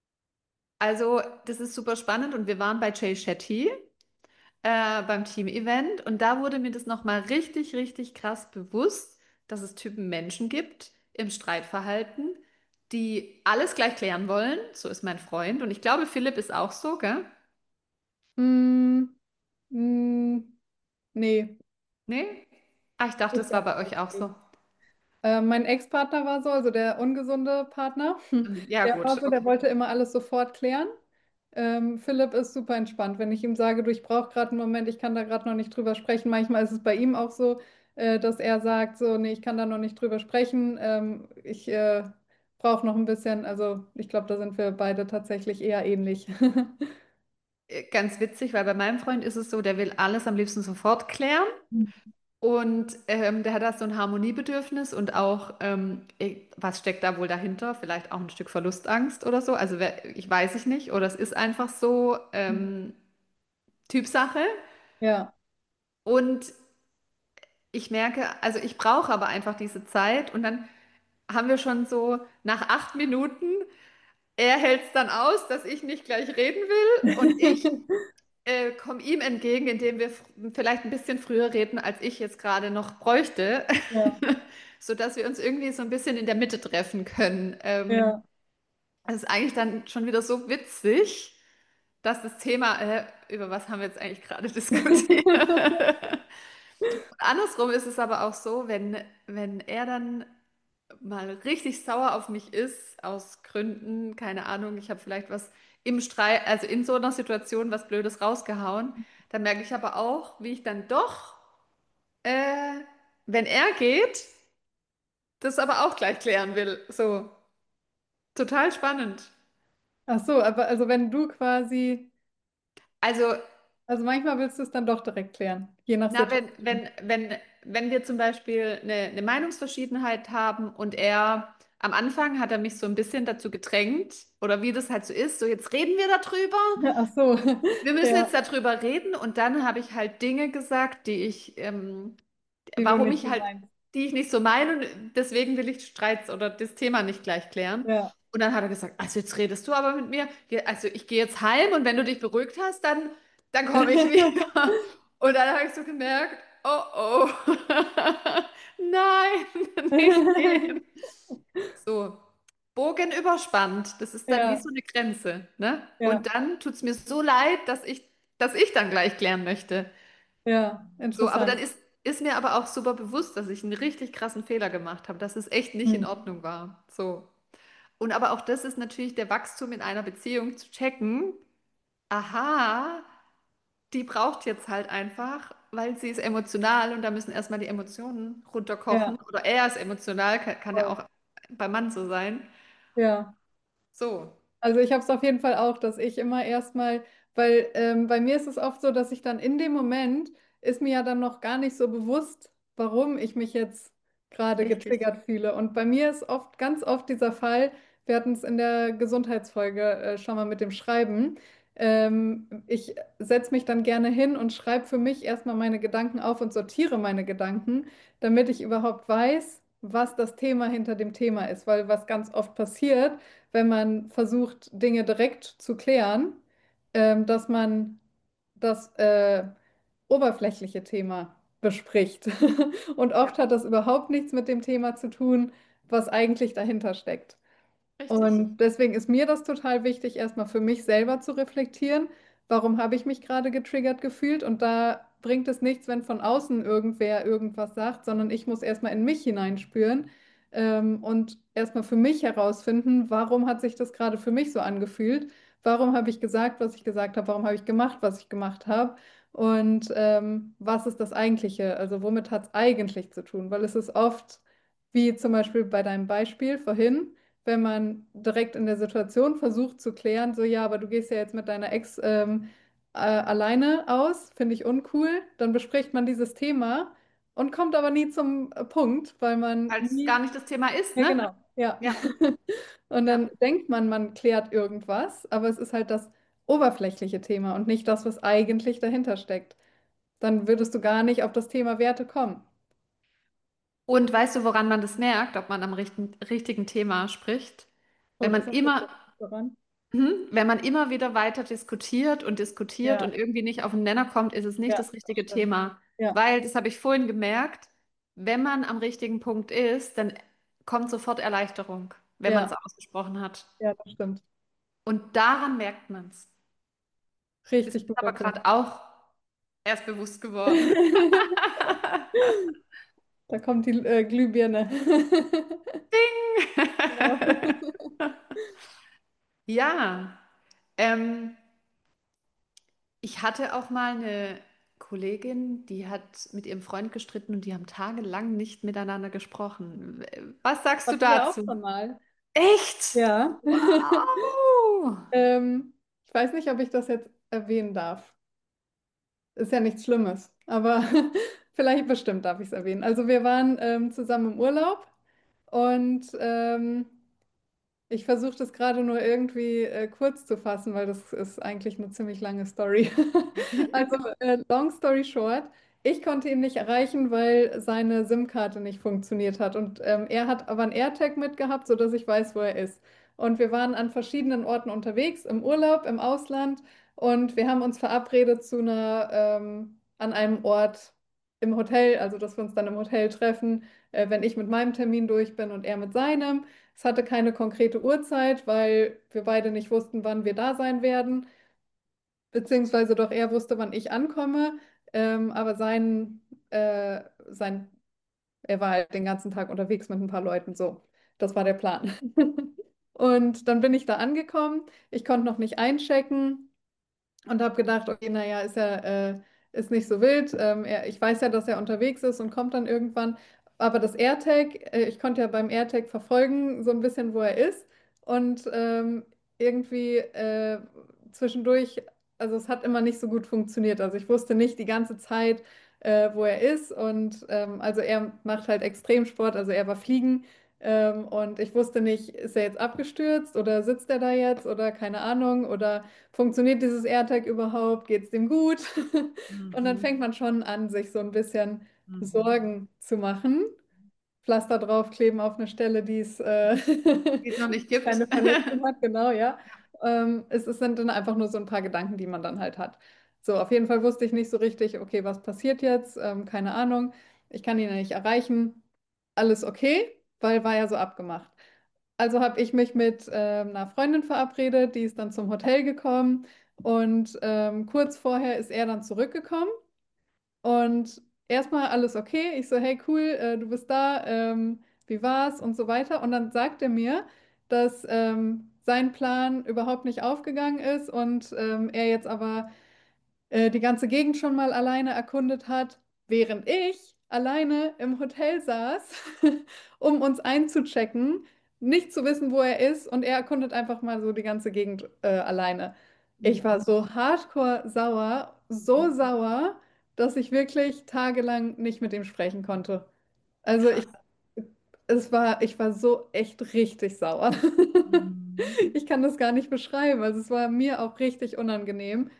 Also, das ist super spannend und wir waren bei Jay Shetty äh, beim Team-Event und da wurde mir das nochmal richtig, richtig krass bewusst, dass es Typen Menschen gibt im Streitverhalten, die alles gleich klären wollen. So ist mein Freund und ich glaube, Philipp ist auch so, gell? Hm. Hm. Nee, Nee? Ah, ich dachte, ich das war glaube bei euch auch nicht. so. Äh, mein Ex-Partner war so, also der ungesunde Partner. Hm, ja, Der war gut, so, der okay. wollte immer alles sofort klären. Ähm, Philipp ist super entspannt. Wenn ich ihm sage, du, ich brauche gerade einen Moment, ich kann da gerade noch nicht drüber sprechen. Manchmal ist es bei ihm auch so, äh, dass er sagt, so, nee, ich kann da noch nicht drüber sprechen. Ähm, ich äh, brauche noch ein bisschen. Also ich glaube, da sind wir beide tatsächlich eher ähnlich. Äh, Ganz witzig, weil bei meinem Freund ist es so, der will alles am liebsten sofort klären. Und ähm, der hat da so ein Harmoniebedürfnis und auch, ähm, ich- was steckt da wohl dahinter? Vielleicht auch ein Stück Verlustangst oder so. Also wer, ich weiß ich nicht. Oder es ist einfach so ähm, Typsache. Ja. Und ich merke, also ich brauche aber einfach diese Zeit. Und dann haben wir schon so nach acht Minuten er hält es dann aus, dass ich nicht gleich reden will und ich äh, komme ihm entgegen, indem wir f- vielleicht ein bisschen früher reden, als ich jetzt gerade noch bräuchte, Ja, sodass wir uns irgendwie so ein bisschen in der Mitte treffen können. Ähm, ja. das ist eigentlich dann schon wieder so witzig, dass das Thema, äh, über was haben wir jetzt eigentlich gerade diskutiert? Und andersrum ist es aber auch so, wenn, wenn er dann mal richtig sauer auf mich ist, aus Gründen, keine Ahnung, ich habe vielleicht was im Streit, also in so einer Situation was Blödes rausgehauen, dann merke ich aber auch, wie ich dann doch, äh, wenn er geht, das aber auch gleich klären will. So, total spannend. Ach so, aber also wenn du quasi, Also, also manchmal willst du es dann doch direkt klären, je nach na, wenn, Situation. wenn, wenn, wenn wir zum Beispiel eine, eine Meinungsverschiedenheit haben und er am Anfang hat er mich so ein bisschen dazu gedrängt, oder wie das halt so ist, so jetzt reden wir darüber. Ach so, Wir müssen ja, jetzt darüber reden und dann habe ich halt Dinge gesagt, die ich, ähm, die du warum nicht ich so halt, meinst. die ich nicht so meine und deswegen will ich Streits oder das Thema nicht gleich klären. Ja. Und dann hat er gesagt, also jetzt redest du aber mit mir, Ja, also ich gehe jetzt heim und wenn du dich beruhigt hast, dann, dann komme ich wieder. Und dann habe ich so gemerkt, oh oh, nein, nicht gehen. So, Bogen überspannt. Das ist dann wie Ja, so eine Grenze, ne? Und ja, dann tut es mir so leid, dass ich, dass ich dann gleich klären möchte. ja, So, aber dann interessant. ist, ist mir aber auch super bewusst, dass ich einen richtig krassen Fehler gemacht habe, dass es echt nicht in Hm. Ordnung war. So. Und aber auch das ist natürlich der Wachstum in einer Beziehung zu checken. Aha, die braucht jetzt halt einfach, weil sie ist emotional und da müssen erstmal die Emotionen runterkochen. Ja, Oder er ist emotional, kann, kann ja voll. auch beim Mann so sein. Ja. So. Also ich habe es auf jeden Fall auch, dass ich immer erstmal, weil ähm, bei mir ist es oft so, dass ich dann in dem Moment ist mir ja dann noch gar nicht so bewusst, warum ich mich jetzt gerade Richtig. getriggert fühle. Und bei mir ist oft, ganz oft dieser Fall, wir hatten es in der Gesundheitsfolge äh, schon mal mit dem Schreiben. Ähm, ich setze mich dann gerne hin und schreibe für mich erstmal meine Gedanken auf und sortiere meine Gedanken, damit ich überhaupt weiß, was das Thema hinter dem Thema ist. Weil was ganz oft passiert, wenn man versucht, Dinge direkt zu klären, ähm, dass man das äh, oberflächliche Thema bespricht. Und Ja, oft hat das überhaupt nichts mit dem Thema zu tun, was eigentlich dahinter steckt. richtig. Und deswegen ist mir das total wichtig, erstmal für mich selber zu reflektieren, warum habe ich mich gerade getriggert gefühlt. Und da bringt es nichts, wenn von außen irgendwer irgendwas sagt, sondern ich muss erstmal in mich hineinspüren, ähm, und erstmal für mich herausfinden, warum hat sich das gerade für mich so angefühlt? Warum habe ich gesagt, was ich gesagt habe? Warum habe ich gemacht, was ich gemacht habe? Und ähm, was ist das Eigentliche? Also womit hat es eigentlich zu tun? Weil es ist oft, wie zum Beispiel bei deinem Beispiel vorhin, wenn man direkt in der Situation versucht zu klären, so ja, aber du gehst ja jetzt mit deiner Ex ähm, äh, alleine aus, finde ich uncool, dann bespricht man dieses Thema und kommt aber nie zum äh, Punkt, weil man Weil es gar nie, nicht das Thema ist, ja ne? genau, ja. Ja, Und ja. dann denkt man, man klärt irgendwas, aber es ist halt das oberflächliche Thema und nicht das, was eigentlich dahinter steckt. Dann würdest du gar nicht auf das Thema Werte kommen. Und weißt du, woran man das merkt, ob man am richten, richtigen Thema spricht? Oh, Wenn das man ist immer, daran. mhm, wenn man immer wieder weiter diskutiert und diskutiert und Ja, irgendwie nicht auf den Nenner kommt, ist es nicht ja, das das richtige stimmt. Thema. Ja, Weil, das habe ich vorhin gemerkt, wenn man am richtigen Punkt ist, dann kommt sofort Erleichterung, wenn man es ja, ausgesprochen hat. ja, das stimmt. Und daran merkt man es. Ist mir Richtig guter aber Punkt. gerade auch erst bewusst geworden. Da kommt die äh, Glühbirne. Genau. Ja, ähm, ich hatte auch mal eine Kollegin, die hat mit ihrem Freund gestritten und die haben tagelang nicht miteinander gesprochen. Was sagst du Hatten wir auch dazu? schon mal. Echt? Ja. Wow! Ähm, ich weiß nicht, ob ich das jetzt erwähnen darf. Ist ja nichts Schlimmes, aber vielleicht bestimmt darf ich es erwähnen. Also wir waren ähm, zusammen im Urlaub und ähm, ich versuche das gerade nur irgendwie äh, kurz zu fassen, weil das ist eigentlich eine ziemlich lange Story. Also, äh, long story short, ich konnte ihn nicht erreichen, weil seine SIM-Karte nicht funktioniert hat. Und ähm, er hat aber ein AirTag mitgehabt, sodass ich weiß, wo er ist. und wir waren an verschiedenen Orten unterwegs, im Urlaub, im Ausland und wir haben uns verabredet zu einer, ähm, an einem Ort im Hotel, also dass wir uns dann im Hotel treffen, äh, wenn ich mit meinem Termin durch bin und er mit seinem. Es hatte keine konkrete Uhrzeit, weil wir beide nicht wussten, wann wir da sein werden, beziehungsweise doch er wusste, wann ich ankomme, ähm, aber sein, äh, sein er war halt den ganzen Tag unterwegs mit ein paar Leuten, so. Das war der Plan. Und dann bin ich da angekommen. Ich konnte noch nicht einchecken und habe gedacht, okay, naja, ist ja äh, ist nicht so wild. Ähm, er, ich weiß ja, dass er unterwegs ist und kommt dann irgendwann. Aber das AirTag, äh, ich konnte ja beim AirTag verfolgen, so ein bisschen, wo er ist. Und ähm, irgendwie äh, zwischendurch, also es hat immer nicht so gut funktioniert. Also ich wusste nicht die ganze Zeit, äh, wo er ist. Und ähm, also er macht halt Extremsport, also er war fliegen. Ähm, und ich wusste nicht, ist er jetzt abgestürzt oder sitzt er da jetzt oder keine Ahnung oder funktioniert dieses AirTag überhaupt? Geht es dem gut? Und dann Mhm. fängt man schon an, sich so ein bisschen Mhm. Sorgen zu machen. Pflaster draufkleben auf eine Stelle, die es äh, Die es noch nicht die gibt. keine Verletzung hat, genau, ja. Ähm, es, es sind dann einfach nur so ein paar Gedanken, die man dann halt hat. So, auf jeden Fall wusste ich nicht so richtig, okay, was passiert jetzt? Ähm, keine Ahnung. Ich kann ihn ja nicht erreichen. Alles okay, weil war ja so abgemacht. Also habe ich mich mit ähm, einer Freundin verabredet, die ist dann zum Hotel gekommen und ähm, kurz vorher ist er dann zurückgekommen und erstmal alles okay. Ich so, hey cool, äh, du bist da, ähm, wie war's und so weiter. Und dann sagt er mir, dass ähm, sein Plan überhaupt nicht aufgegangen ist und ähm, er jetzt aber äh, die ganze Gegend schon mal alleine erkundet hat, während ich alleine im Hotel saß, um uns einzuchecken, nicht zu wissen, wo er ist und er erkundet einfach mal so die ganze Gegend äh, alleine. Ich war Mhm. so hardcore sauer, so Mhm. sauer, dass ich wirklich tagelang nicht mit ihm sprechen konnte. Also ich, Krass. es war, ich war so echt richtig sauer. Mhm. Ich kann das gar nicht beschreiben. Also es war mir auch richtig unangenehm.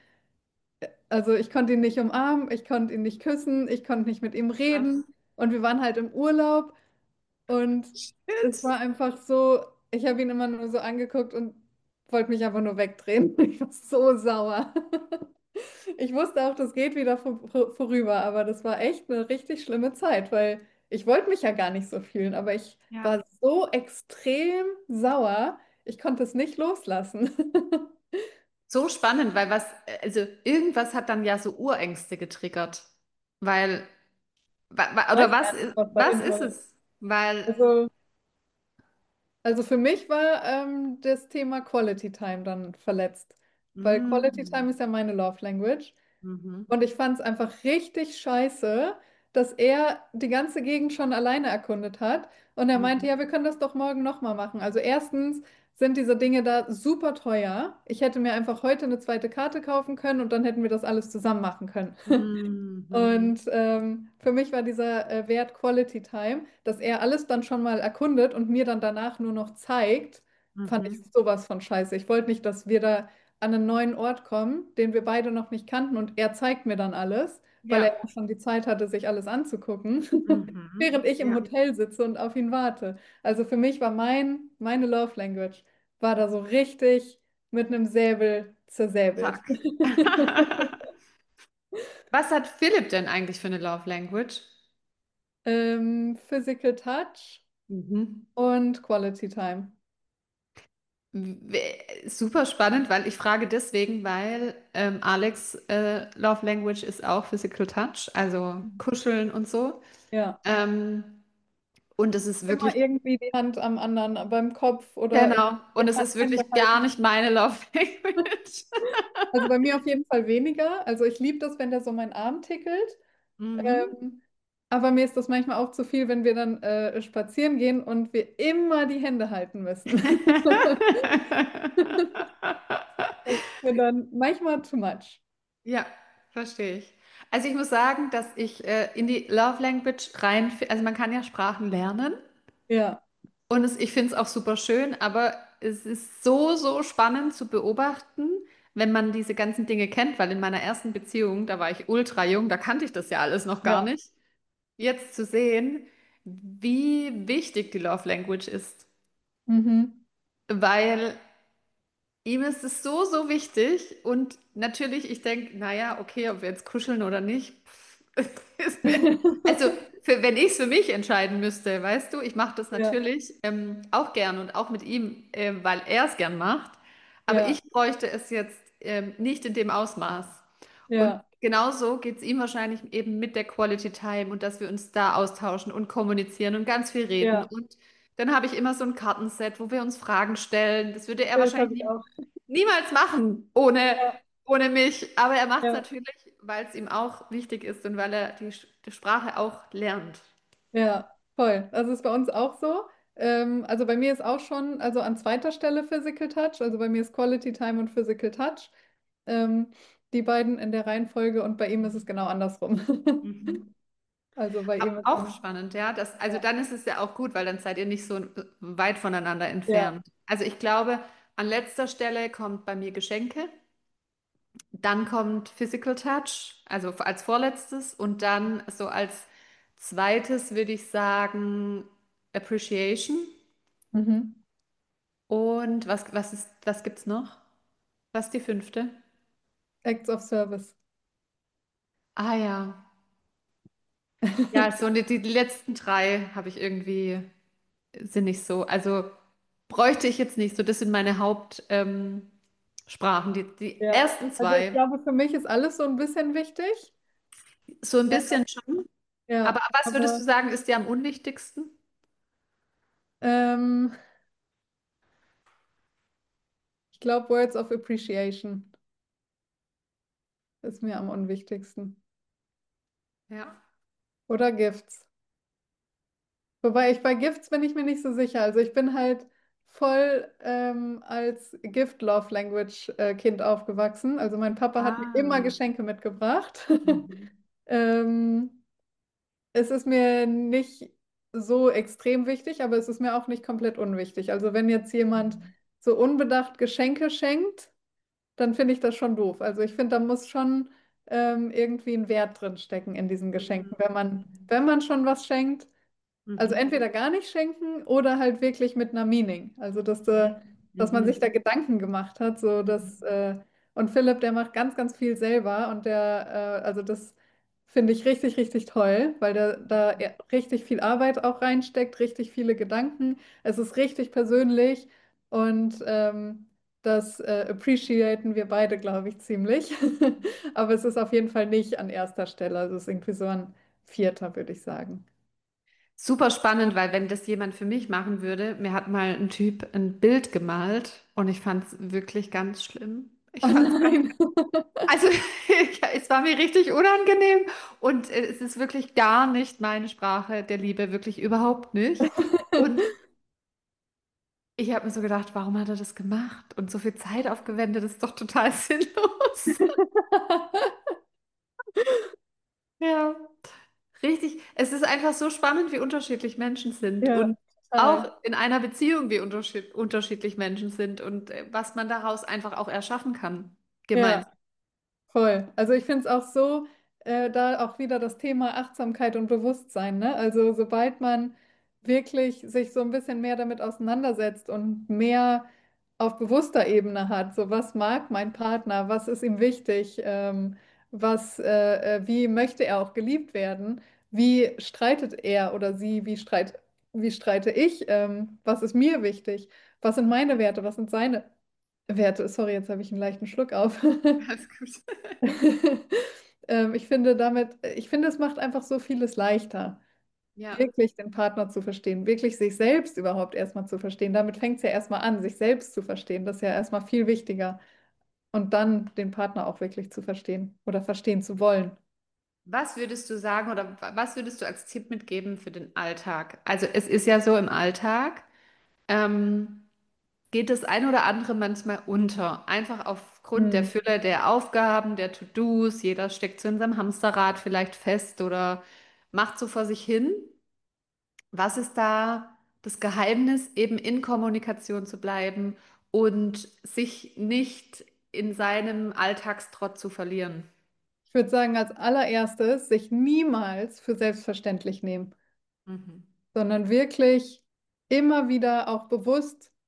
Also ich konnte ihn nicht umarmen, ich konnte ihn nicht küssen, ich konnte nicht mit ihm reden. Krass. Und wir waren halt im Urlaub und es Shit. war einfach so, ich habe ihn immer nur so angeguckt und wollte mich einfach nur wegdrehen. Ich war so sauer. Ich wusste auch, das geht wieder vor, vor- vorüber, aber das war echt eine richtig schlimme Zeit, weil ich wollte mich ja gar nicht so fühlen, aber ich Ja. war so extrem sauer, ich konnte es nicht loslassen. So spannend, weil was, also irgendwas hat dann ja so Urängste getriggert. Weil, wa, wa, Ich weiß oder was, gar nicht, i- was was dahinter ist war. es? Weil, Also Also für mich war ähm, das Thema Quality Time dann verletzt, weil Quality Time mm, ist ja meine Love Language mhm, und ich fand es einfach richtig scheiße, dass er die ganze Gegend schon alleine erkundet hat und er meinte, mhm, ja, wir können das doch morgen nochmal machen. Also erstens sind diese Dinge da super teuer. Ich hätte mir einfach heute eine zweite Karte kaufen können und dann hätten wir das alles zusammen machen können. mhm, Und ähm, für mich war dieser äh, Wert Quality Time, dass er alles dann schon mal erkundet und mir dann danach nur noch zeigt, fand ich mhm. sowas von scheiße. Ich wollte nicht, dass wir da an einen neuen Ort kommen, den wir beide noch nicht kannten und er zeigt mir dann alles, weil er Ja, ja schon die Zeit hatte, sich alles anzugucken, mhm, während ich im ja, Hotel sitze und auf ihn warte. Also für mich war mein, meine Love Language, war da so richtig mit einem Säbel zersäbelt. zack. Was hat Philipp denn eigentlich für eine Love Language? Ähm, Physical Touch Mhm. und Quality Time. W- Super spannend, weil ich frage deswegen, weil ähm, Alex äh, Love Language ist auch Physical Touch, also Kuscheln und so. Ja. Ähm, und es ist Immer wirklich, irgendwie die Hand am anderen, beim Kopf oder in genau, die und es Hand- ist Hände wirklich gar halten. nicht meine Love Language. Also bei mir auf jeden Fall weniger. Also ich liebe das, wenn der so meinen Arm tickelt. Mhm. Ähm, aber mir ist das manchmal auch zu viel, wenn wir dann äh, spazieren gehen und wir immer die Hände halten müssen. Das ist mir dann manchmal too much. Ja, verstehe ich. Also ich muss sagen, dass ich äh, in die Love Language rein, also man kann ja Sprachen lernen. Ja, Und es, ich finde es auch super schön, aber es ist so, so spannend zu beobachten, wenn man diese ganzen Dinge kennt, weil in meiner ersten Beziehung, da war ich ultra jung, da kannte ich das ja alles noch gar ja. nicht. Jetzt zu sehen, wie wichtig die Love Language ist. Mhm. weil ihm ist es so, so wichtig. Und natürlich, ich denke, naja, okay, ob wir jetzt kuscheln oder nicht, pff, ist mir, also für, wenn ich es für mich entscheiden müsste, weißt du, ich mache das Ja, natürlich ähm, auch gern und auch mit ihm, äh, weil er es gern macht. Aber ja, ich bräuchte es jetzt ähm, nicht in dem Ausmaß. Und ja, genauso geht es ihm wahrscheinlich eben mit der Quality Time und dass wir uns da austauschen und kommunizieren und ganz viel reden. ja, Und dann habe ich immer so ein Kartenset, wo wir uns Fragen stellen. Das würde er das wahrscheinlich habe ich nie, auch. niemals machen ohne, Ja, ohne mich. Aber er macht es ja, natürlich, weil es ihm auch wichtig ist und weil er die, die Sprache auch lernt. ja, voll. Das ist bei uns auch so. Ähm, also bei mir ist auch schon, also an zweiter Stelle Physical Touch. Also bei mir ist Quality Time und Physical Touch. Ähm, die beiden in der Reihenfolge und bei ihm ist es genau andersrum. Mhm. Also bei ihm Ab- ist Auch dann, spannend, ja. Das, also ja, dann ist es ja auch gut, weil dann seid ihr nicht so weit voneinander ja, entfernt. Also ich glaube, an letzter Stelle kommt bei mir Geschenke, dann kommt Physical Touch, also als vorletztes und dann so als zweites würde ich sagen Appreciation. mhm. Und was, was ist, was gibt's noch? Was ist die fünfte? Acts of Service. Ah ja. Ja, so die, die letzten drei habe ich irgendwie, sind nicht so. Also bräuchte ich jetzt nicht so. Das sind meine Hauptsprachen. Ähm, Sprachen. die, die Ja, ersten also ich zwei, glaube, für mich ist alles so ein bisschen wichtig. so ein Ja, bisschen schon. Aber ja, was würdest du aber sagen, ist dir am unwichtigsten? ähm, ich glaube, Words of Appreciation ist mir am unwichtigsten. Ja. Oder Gifts. Wobei ich bei Gifts bin ich mir nicht so sicher. Also ich bin halt voll ähm, als Gift Love Language äh, Kind aufgewachsen. Also mein Papa hat mir immer Ah. Geschenke mitgebracht. Mhm. Ähm, es ist mir nicht so extrem wichtig, aber es ist mir auch nicht komplett unwichtig. Also wenn jetzt jemand so unbedacht Geschenke schenkt, dann finde ich das schon doof. Also ich finde, da muss schon ähm, irgendwie ein Wert drin stecken in diesen Geschenken. Wenn man, Mhm. wenn man schon was schenkt, also Mhm. entweder gar nicht schenken oder halt wirklich mit einer Meaning. Also dass, äh, Mhm. dass man sich Mhm. da Gedanken gemacht hat, so dass Mhm. äh, und Philipp, der macht ganz, ganz viel selber und der, äh, also das finde ich richtig, richtig toll, weil der da Mhm. richtig viel Arbeit auch reinsteckt, richtig viele Gedanken. Es ist richtig persönlich und ähm, das äh, appreciaten wir beide, glaube ich, ziemlich. Aber es ist auf jeden Fall nicht an erster Stelle. Also es ist irgendwie so ein Vierter, würde ich sagen. Super spannend, weil wenn das jemand für mich machen würde, mir hat mal ein Typ ein Bild gemalt und ich fand es wirklich ganz schlimm. Ich Oh fand es nein. also es war mir richtig unangenehm und äh, es ist wirklich gar nicht meine Sprache der Liebe, wirklich überhaupt nicht. Und ich habe mir so gedacht, warum hat er das gemacht und so viel Zeit aufgewendet, das ist doch total sinnlos. Ja, richtig. Es ist einfach so spannend, wie unterschiedlich Menschen sind Ja, und total. auch in einer Beziehung, wie unterschied unterschiedlich Menschen sind und äh, was man daraus einfach auch erschaffen kann. Ja, Gemeinsam. voll. Also ich finde es auch so, äh, da auch wieder das Thema Achtsamkeit und Bewusstsein, ne? Also sobald man wirklich sich so ein bisschen mehr damit auseinandersetzt und mehr auf bewusster Ebene hat, so was mag mein Partner, was ist ihm wichtig, ähm, was, äh, äh, wie möchte er auch geliebt werden, wie streitet er oder sie, wie streit, wie streite ich, ähm, was ist mir wichtig, was sind meine Werte, was sind seine Werte. Sorry, jetzt habe ich einen leichten Schluck auf. Alles gut. Ähm, ich finde damit, ich finde, es macht einfach so vieles leichter, Ja. wirklich den Partner zu verstehen, wirklich sich selbst überhaupt erstmal zu verstehen. Damit fängt es ja erstmal an, sich selbst zu verstehen. Das ist ja erstmal viel wichtiger. Und dann den Partner auch wirklich zu verstehen oder verstehen zu wollen. Was würdest du sagen oder wa- was würdest du als Tipp mitgeben für den Alltag? Also es ist ja so im Alltag, ähm, geht das ein oder andere manchmal unter, einfach aufgrund der Hm. Fülle der Aufgaben, der To-Dos. Jeder steckt so in seinem Hamsterrad vielleicht fest oder macht so vor sich hin. Was ist da das Geheimnis, eben in Kommunikation zu bleiben und sich nicht in seinem Alltagstrott zu verlieren? Ich würde sagen, als allererstes sich niemals für selbstverständlich nehmen, Mhm. sondern wirklich immer wieder auch bewusst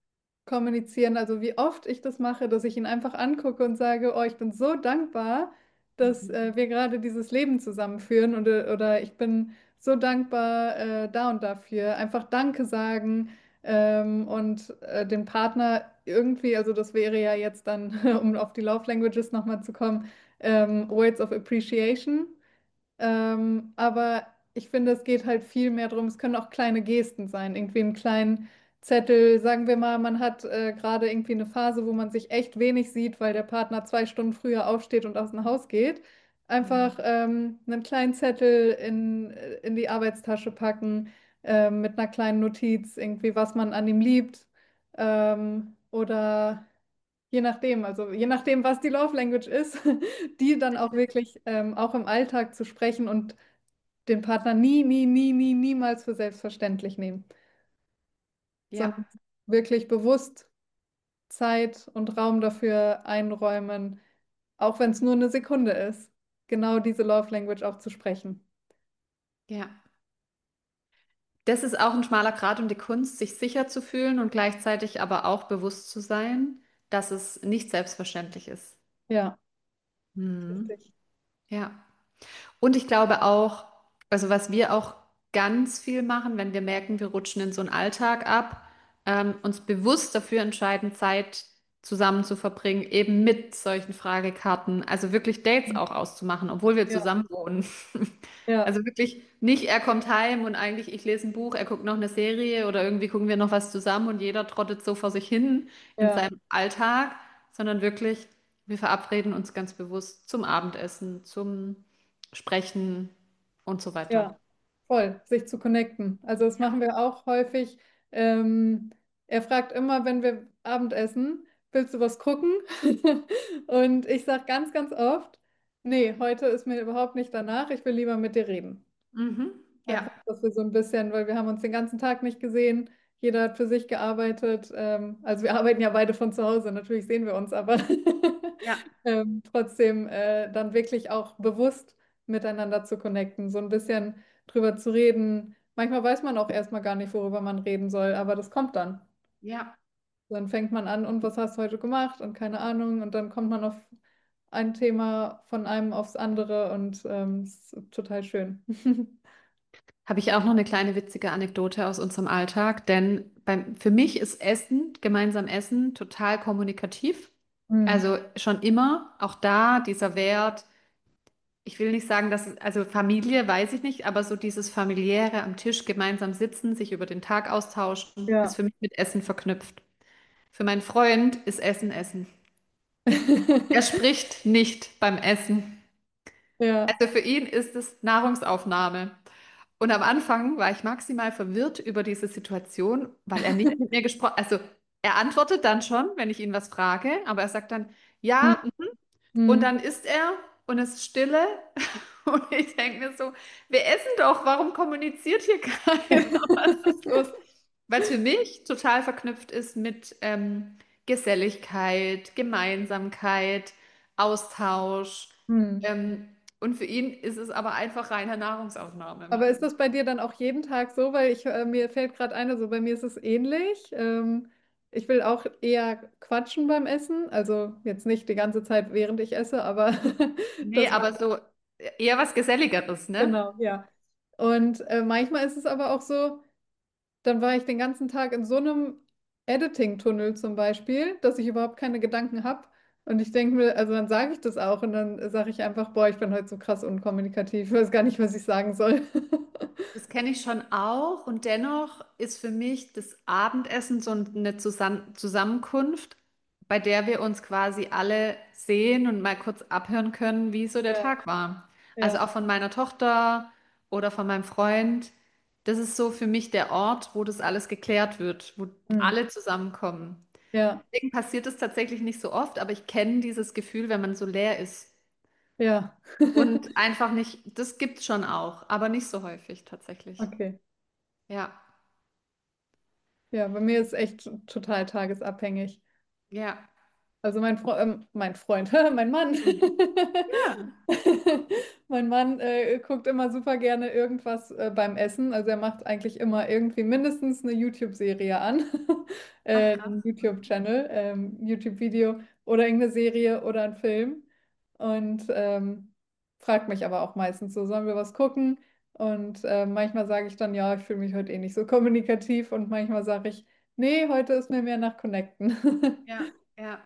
kommunizieren, also wie oft ich das mache, dass ich ihn einfach angucke und sage, oh, ich bin so dankbar, dass Mhm. äh, wir gerade dieses Leben zusammenführen und, äh, oder ich bin so dankbar äh, da und dafür. Einfach Danke sagen ähm, und äh, den Partner irgendwie, also das wäre ja jetzt dann, um auf die Love Languages nochmal zu kommen, ähm, Words of Appreciation. Ähm, aber ich finde, es geht halt viel mehr darum, es können auch kleine Gesten sein, irgendwie einen kleinen Zettel, sagen wir mal, man hat äh, gerade irgendwie eine Phase, wo man sich echt wenig sieht, weil der Partner zwei Stunden früher aufsteht und aus dem Haus geht. Mhm. Einfach ähm, einen kleinen Zettel in, äh, in die Arbeitstasche packen, ähm, mit einer kleinen Notiz, irgendwie, was man an ihm liebt. Ähm, oder je nachdem, also je nachdem, was die Love Language ist, die dann auch wirklich ähm, auch im Alltag zu sprechen und den Partner nie, nie, nie, nie, niemals für selbstverständlich nehmen, sondern Ja, wirklich bewusst Zeit und Raum dafür einräumen, auch wenn es nur eine Sekunde ist, genau diese Love Language auch zu sprechen. ja. Das ist auch ein schmaler Grat, um die Kunst, sich sicher zu fühlen und gleichzeitig aber auch bewusst zu sein, dass es nicht selbstverständlich ist. Ja, Mhm. richtig. Ja. Und ich glaube auch, also was wir auch ganz viel machen, wenn wir merken, wir rutschen in so einen Alltag ab, ähm, uns bewusst dafür entscheiden, Zeit zusammen zu verbringen, eben mit solchen Fragekarten, also wirklich Dates auch auszumachen, obwohl wir Ja, zusammen wohnen. ja, Also wirklich nicht, er kommt heim und eigentlich ich lese ein Buch, er guckt noch eine Serie oder irgendwie gucken wir noch was zusammen und jeder trottet so vor sich hin in ja, seinem Alltag, sondern wirklich, wir verabreden uns ganz bewusst zum Abendessen, zum Sprechen und so weiter. ja, voll, sich zu connecten. Also das Ja. machen wir auch häufig. Ähm, er fragt immer, wenn wir Abendessen, willst du was gucken? Und ich sage ganz, ganz oft, nee, heute ist mir überhaupt nicht danach, ich will lieber mit dir reden. Mhm. Einfach, Ja. dass wir so ein bisschen, weil wir haben uns den ganzen Tag nicht gesehen, jeder hat für sich gearbeitet. Ähm, also wir arbeiten ja beide von zu Hause, natürlich sehen wir uns, aber Ja. ähm, trotzdem äh, dann wirklich auch bewusst miteinander zu connecten, so ein bisschen drüber zu reden. Manchmal weiß man auch erstmal gar nicht, worüber man reden soll, aber das kommt dann. Ja. Dann fängt man an, und was hast du heute gemacht? Und keine Ahnung. Und dann kommt man auf ein Thema von einem aufs andere und ähm, es ist total schön. Habe ich auch noch eine kleine witzige Anekdote aus unserem Alltag, denn beim, für mich ist Essen, gemeinsam Essen, total kommunikativ. Hm. Also schon immer, auch da dieser Wert, ich will nicht sagen, dass es, also Familie weiß ich nicht, aber so dieses familiäre am Tisch gemeinsam sitzen, sich über den Tag austauschen, ist Ja. für mich mit Essen verknüpft. Für meinen Freund ist Essen Essen. Er spricht nicht beim Essen. Ja. Also für ihn ist es Nahrungsaufnahme. Und am Anfang war ich maximal verwirrt über diese Situation, weil er nicht mit mir gesprochen, also er antwortet dann schon, wenn ich ihn was frage, aber er sagt dann, Hm. ja, und Hm. dann isst er und es ist Stille. Und ich denke mir so, wir essen doch, warum kommuniziert hier keiner? Was ist los? Weil es für mich total verknüpft ist mit ähm, Geselligkeit, Gemeinsamkeit, Austausch. Hm. Ähm, und für ihn ist es aber einfach reine Nahrungsaufnahme. Aber ist das bei dir dann auch jeden Tag so? Weil ich, äh, mir fällt gerade eine, so bei mir ist es ähnlich. Ähm, ich will auch eher quatschen beim Essen. Also jetzt nicht die ganze Zeit, während ich esse, aber Nee, dass man, aber so eher was Geselligeres, ne? genau, ja. Und äh, manchmal ist es aber auch so, dann war ich den ganzen Tag in so einem Editing-Tunnel zum Beispiel, dass ich überhaupt keine Gedanken habe. Und ich denke mir, also dann sage ich das auch und dann sage ich einfach, boah, ich bin heute so krass unkommunikativ, ich weiß gar nicht, was ich sagen soll. Das kenne ich schon auch und dennoch ist für mich das Abendessen so eine Zusam Zusammenkunft, bei der wir uns quasi alle sehen und mal kurz abhören können, wie so der Ja, Tag war. Also ja, auch von meiner Tochter oder von meinem Freund. Das ist so für mich der Ort, wo das alles geklärt wird, wo hm, alle zusammenkommen. ja, Deswegen passiert es tatsächlich nicht so oft, aber ich kenne dieses Gefühl, wenn man so leer ist. ja. Und einfach nicht, das gibt es schon auch, aber nicht so häufig tatsächlich. Okay. Ja, Ja, bei mir ist echt total tagesabhängig. ja. Also mein Fre ähm, mein Freund, mein Mann. Mhm. Ja. Mein Mann äh, guckt immer super gerne irgendwas äh, beim Essen. Also er macht eigentlich immer irgendwie mindestens eine YouTube-Serie an, Ach, äh, krass. einen YouTube-Channel, ähm, YouTube-Video oder irgendeine Serie oder einen Film. Und ähm, fragt mich aber auch meistens so, sollen wir was gucken? Und äh, manchmal sage ich dann, ja, ich fühle mich heute eh nicht so kommunikativ. Und manchmal sage ich, nee, heute ist mir mehr nach Connecten. Ja, ja.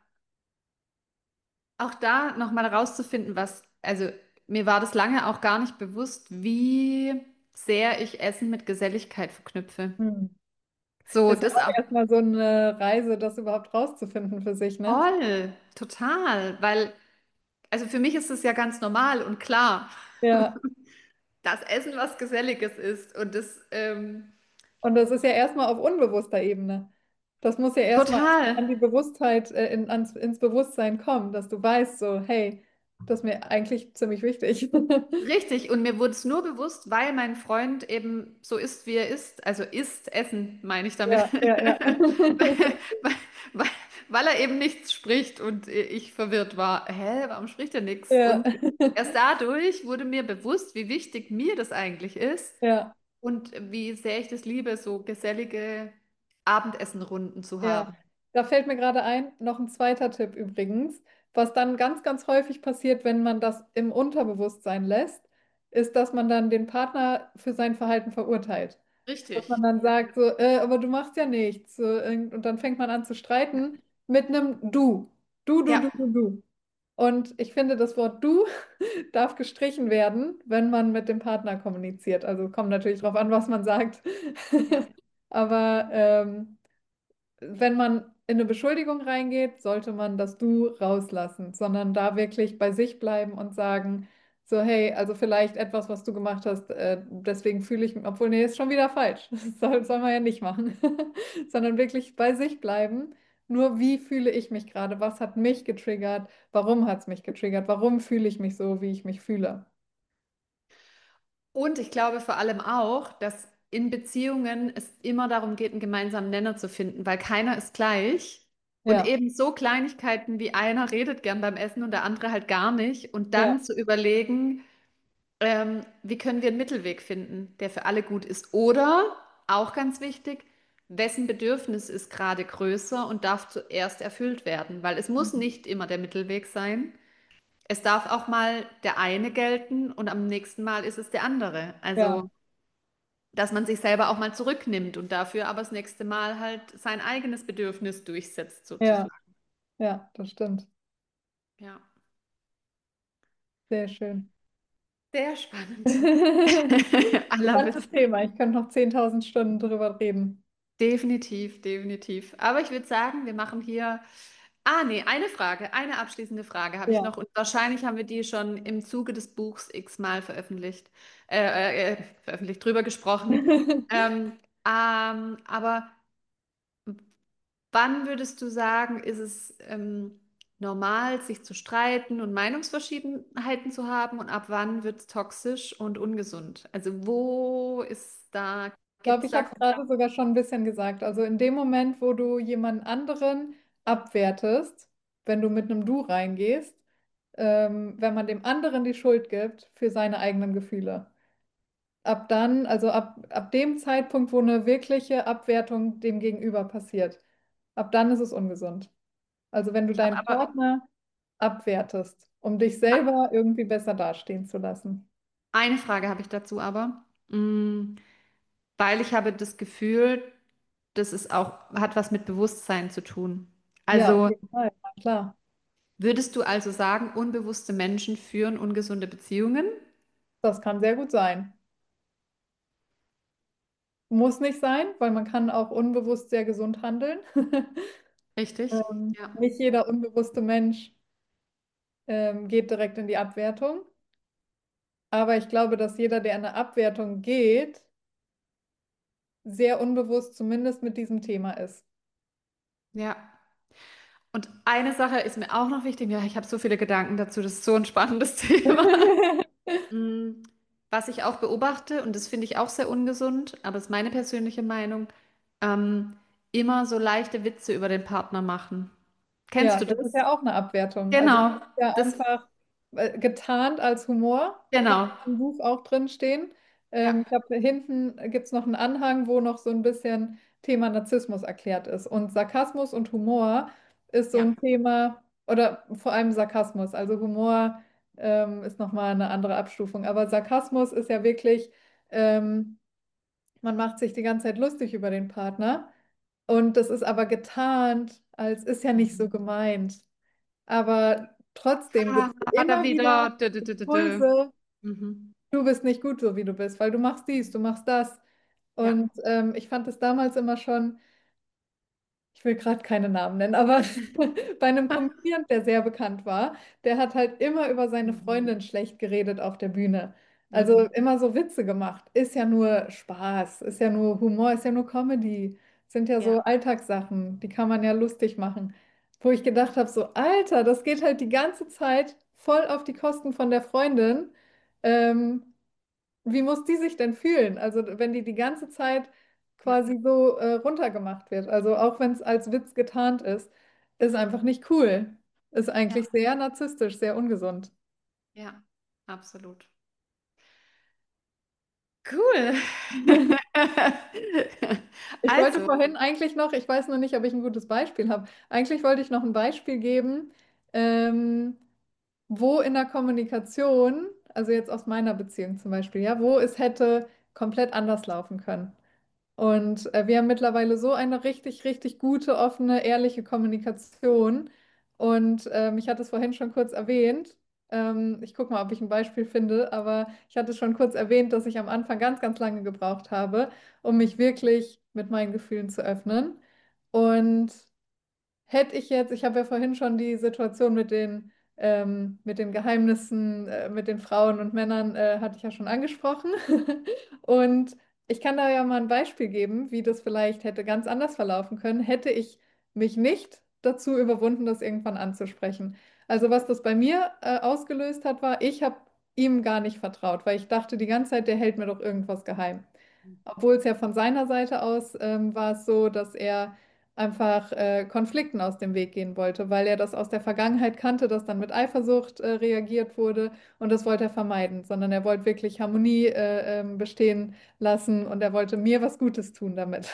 Auch da nochmal rauszufinden, was, also mir war das lange auch gar nicht bewusst, wie sehr ich Essen mit Geselligkeit verknüpfe. Hm. So, Ist ja das auch auch erstmal so eine Reise, das überhaupt rauszufinden für sich, ne? voll, total, weil, also für mich ist es ja ganz normal und klar, Ja. dass Essen was Geselliges ist und das, ähm, Und das ist ja erstmal auf unbewusster Ebene. Das muss ja erstmal total. an die Bewusstheit, äh, in, ans, ins Bewusstsein kommen, dass du weißt, so, hey, das ist mir eigentlich ziemlich wichtig. Richtig, und mir wurde es nur bewusst, weil mein Freund eben so ist, wie er ist. Also isst, essen, meine ich damit. Ja, ja, ja. weil, weil, weil weil er eben nichts spricht und ich verwirrt war. Hä, warum spricht er nichts? Ja, Und erst dadurch wurde mir bewusst, wie wichtig mir das eigentlich ist ja, und wie sehr ich das liebe, so gesellige Abendessenrunden zu ja. haben. Da fällt mir gerade ein, noch ein zweiter Tipp übrigens, was dann ganz, ganz häufig passiert, wenn man das im Unterbewusstsein lässt, ist, dass man dann den Partner für sein Verhalten verurteilt. Dass man Richtig. dann sagt, so, äh, aber du machst ja nichts. So, irgend- und dann fängt man an zu streiten mit einem Du. Du, du, du, Ja, du, du. Und ich finde, das Wort du darf gestrichen werden, wenn man mit dem Partner kommuniziert. Also kommt natürlich drauf an, was man sagt. ja. Aber ähm, wenn man in eine Beschuldigung reingeht, sollte man das Du rauslassen, sondern da wirklich bei sich bleiben und sagen, so, hey, also vielleicht etwas, was du gemacht hast, äh, deswegen fühle ich mich, obwohl, nee, ist schon wieder falsch. Das soll, soll man ja nicht machen, sondern wirklich bei sich bleiben. Nur wie fühle ich mich gerade? Was hat mich getriggert? Warum hat es mich getriggert? Warum fühle ich mich so, wie ich mich fühle? Und ich glaube vor allem auch, dass in Beziehungen es immer darum geht, einen gemeinsamen Nenner zu finden, weil keiner ist gleich. Und Ja, eben so Kleinigkeiten wie einer redet gern beim Essen und der andere halt gar nicht. Und ja, dann zu überlegen, ähm, wie können wir einen Mittelweg finden, der für alle gut ist. Oder, auch ganz wichtig, wessen Bedürfnis ist gerade größer und darf zuerst erfüllt werden. Weil es muss mhm, nicht immer der Mittelweg sein. Es darf auch mal der eine gelten und am nächsten Mal ist es der andere. ja, Also dass man sich selber auch mal zurücknimmt und dafür aber das nächste Mal halt sein eigenes Bedürfnis durchsetzt, ja, sozusagen. ja, das stimmt. Ja, Sehr schön. sehr spannend. I love Spannendes it. Thema. Ich könnte noch zehntausend Stunden drüber reden. Definitiv, definitiv. Aber ich würde sagen, wir machen hier. Ah, nee, eine Frage, eine abschließende Frage habe ich Ja. noch. Und wahrscheinlich haben wir die schon im Zuge des Buchs x-mal veröffentlicht, äh, äh, äh, veröffentlicht, drüber gesprochen. Ähm, ähm, aber wann würdest du sagen, ist es ähm, normal, sich zu streiten und Meinungsverschiedenheiten zu haben und ab wann wird es toxisch und ungesund? Also wo ist da, Ich gibt glaube, es ich da habe es Konflikte? gerade sogar schon ein bisschen gesagt. Also in dem Moment, wo du jemand anderen abwertest, wenn du mit einem Du reingehst, ähm, wenn man dem anderen die Schuld gibt für seine eigenen Gefühle. Ab dann, also ab, ab dem Zeitpunkt, wo eine wirkliche Abwertung dem Gegenüber passiert, ab dann ist es ungesund. Also wenn du Ich habe deinen aber Partner abwertest, um dich selber irgendwie besser dastehen zu lassen. eine Frage habe ich dazu aber, Mm, weil ich habe das Gefühl, das ist auch, hat was mit Bewusstsein zu tun. Ja, auf Also jeden Fall, na klar. würdest du also sagen, unbewusste Menschen führen ungesunde Beziehungen? Das kann sehr gut sein. Muss nicht sein, weil man kann auch unbewusst sehr gesund handeln. Richtig? Ähm, Ja. nicht jeder unbewusste Mensch ähm, geht direkt in die Abwertung. Aber ich glaube, dass jeder, der in eine Abwertung geht, sehr unbewusst zumindest mit diesem Thema ist. Ja. Und eine Sache ist mir auch noch wichtig. Ja, ich habe so viele Gedanken dazu. Das ist so ein spannendes Thema. Mm, Was ich auch beobachte, und das finde ich auch sehr ungesund, aber es ist meine persönliche Meinung, ähm, immer so leichte Witze über den Partner machen. Kennst Ja, du das ist das? ja auch eine Abwertung. Also das Genau. ist ja Das einfach. äh, getarnt als Humor. Habe Genau. ich im Buch auch drin stehen. Ja, Ähm, ich habe hinten gibt es noch einen Anhang, wo noch so ein bisschen Thema Narzissmus erklärt ist. Und Sarkasmus und Humor ist so ja. ein Thema, oder vor allem Sarkasmus. Also Humor ähm, ist nochmal eine andere Abstufung. Aber Sarkasmus ist ja wirklich, ähm, man macht sich die ganze Zeit lustig über den Partner. Und das ist aber getarnt, als ist ja nicht so Mhm. gemeint. Aber trotzdem Ah, gibt es da immer wieder wieder. Dö, dö, dö, dö, dö. Impulse, Mhm. du bist nicht gut so, wie du bist, weil du machst dies, du machst das. Ja. Und ähm, ich fand es damals immer schon, ich will gerade keine Namen nennen, aber bei einem Comedian, der sehr bekannt war, der hat halt immer über seine Mhm. Freundin schlecht geredet auf der Bühne. Also Mhm. immer so Witze gemacht. Ist ja nur Spaß, ist ja nur Humor, ist ja nur Comedy. Sind ja so Ja. Alltagssachen, die kann man ja lustig machen. Wo ich gedacht habe, so Alter, das geht halt die ganze Zeit voll auf die Kosten von der Freundin. Ähm, Wie muss die sich denn fühlen? Also wenn die die ganze Zeit Ja. quasi so äh, runtergemacht wird, also auch wenn es als Witz getarnt ist, ist einfach nicht cool. Ist Ja. eigentlich sehr narzisstisch, sehr ungesund. Ja. Absolut. Cool. Ich wollte Also. vorhin eigentlich noch, ich weiß nur nicht, ob ich ein gutes Beispiel habe. Eigentlich wollte ich noch ein Beispiel geben, ähm, wo in der Kommunikation, also jetzt aus meiner Beziehung zum Beispiel, ja, wo es hätte komplett anders laufen können. Und äh, wir haben mittlerweile so eine richtig, richtig gute, offene, ehrliche Kommunikation. Und ähm, ich hatte es vorhin schon kurz erwähnt. Ähm, ich gucke mal, ob ich ein Beispiel finde, aber ich hatte schon kurz erwähnt, dass ich am Anfang ganz, ganz lange gebraucht habe, um mich wirklich mit meinen Gefühlen zu öffnen. Und hätte ich jetzt, ich habe ja vorhin schon die Situation mit den, ähm, mit den Geheimnissen, äh, mit den Frauen und Männern, äh, hatte ich ja schon angesprochen. Und ich kann da ja mal ein Beispiel geben, wie das vielleicht hätte ganz anders verlaufen können, hätte ich mich nicht dazu überwunden, das irgendwann anzusprechen. Also was das bei mir, äh, ausgelöst hat, war, ich habe ihm gar nicht vertraut, weil ich dachte die ganze Zeit, der hält mir doch irgendwas geheim. Obwohl es ja von seiner Seite aus ähm, war es so, dass er einfach äh, Konflikten aus dem Weg gehen wollte, weil er das aus der Vergangenheit kannte, dass dann mit Eifersucht äh, reagiert wurde und das wollte er vermeiden, sondern er wollte wirklich Harmonie äh, ähm, bestehen lassen und er wollte mir was Gutes tun damit.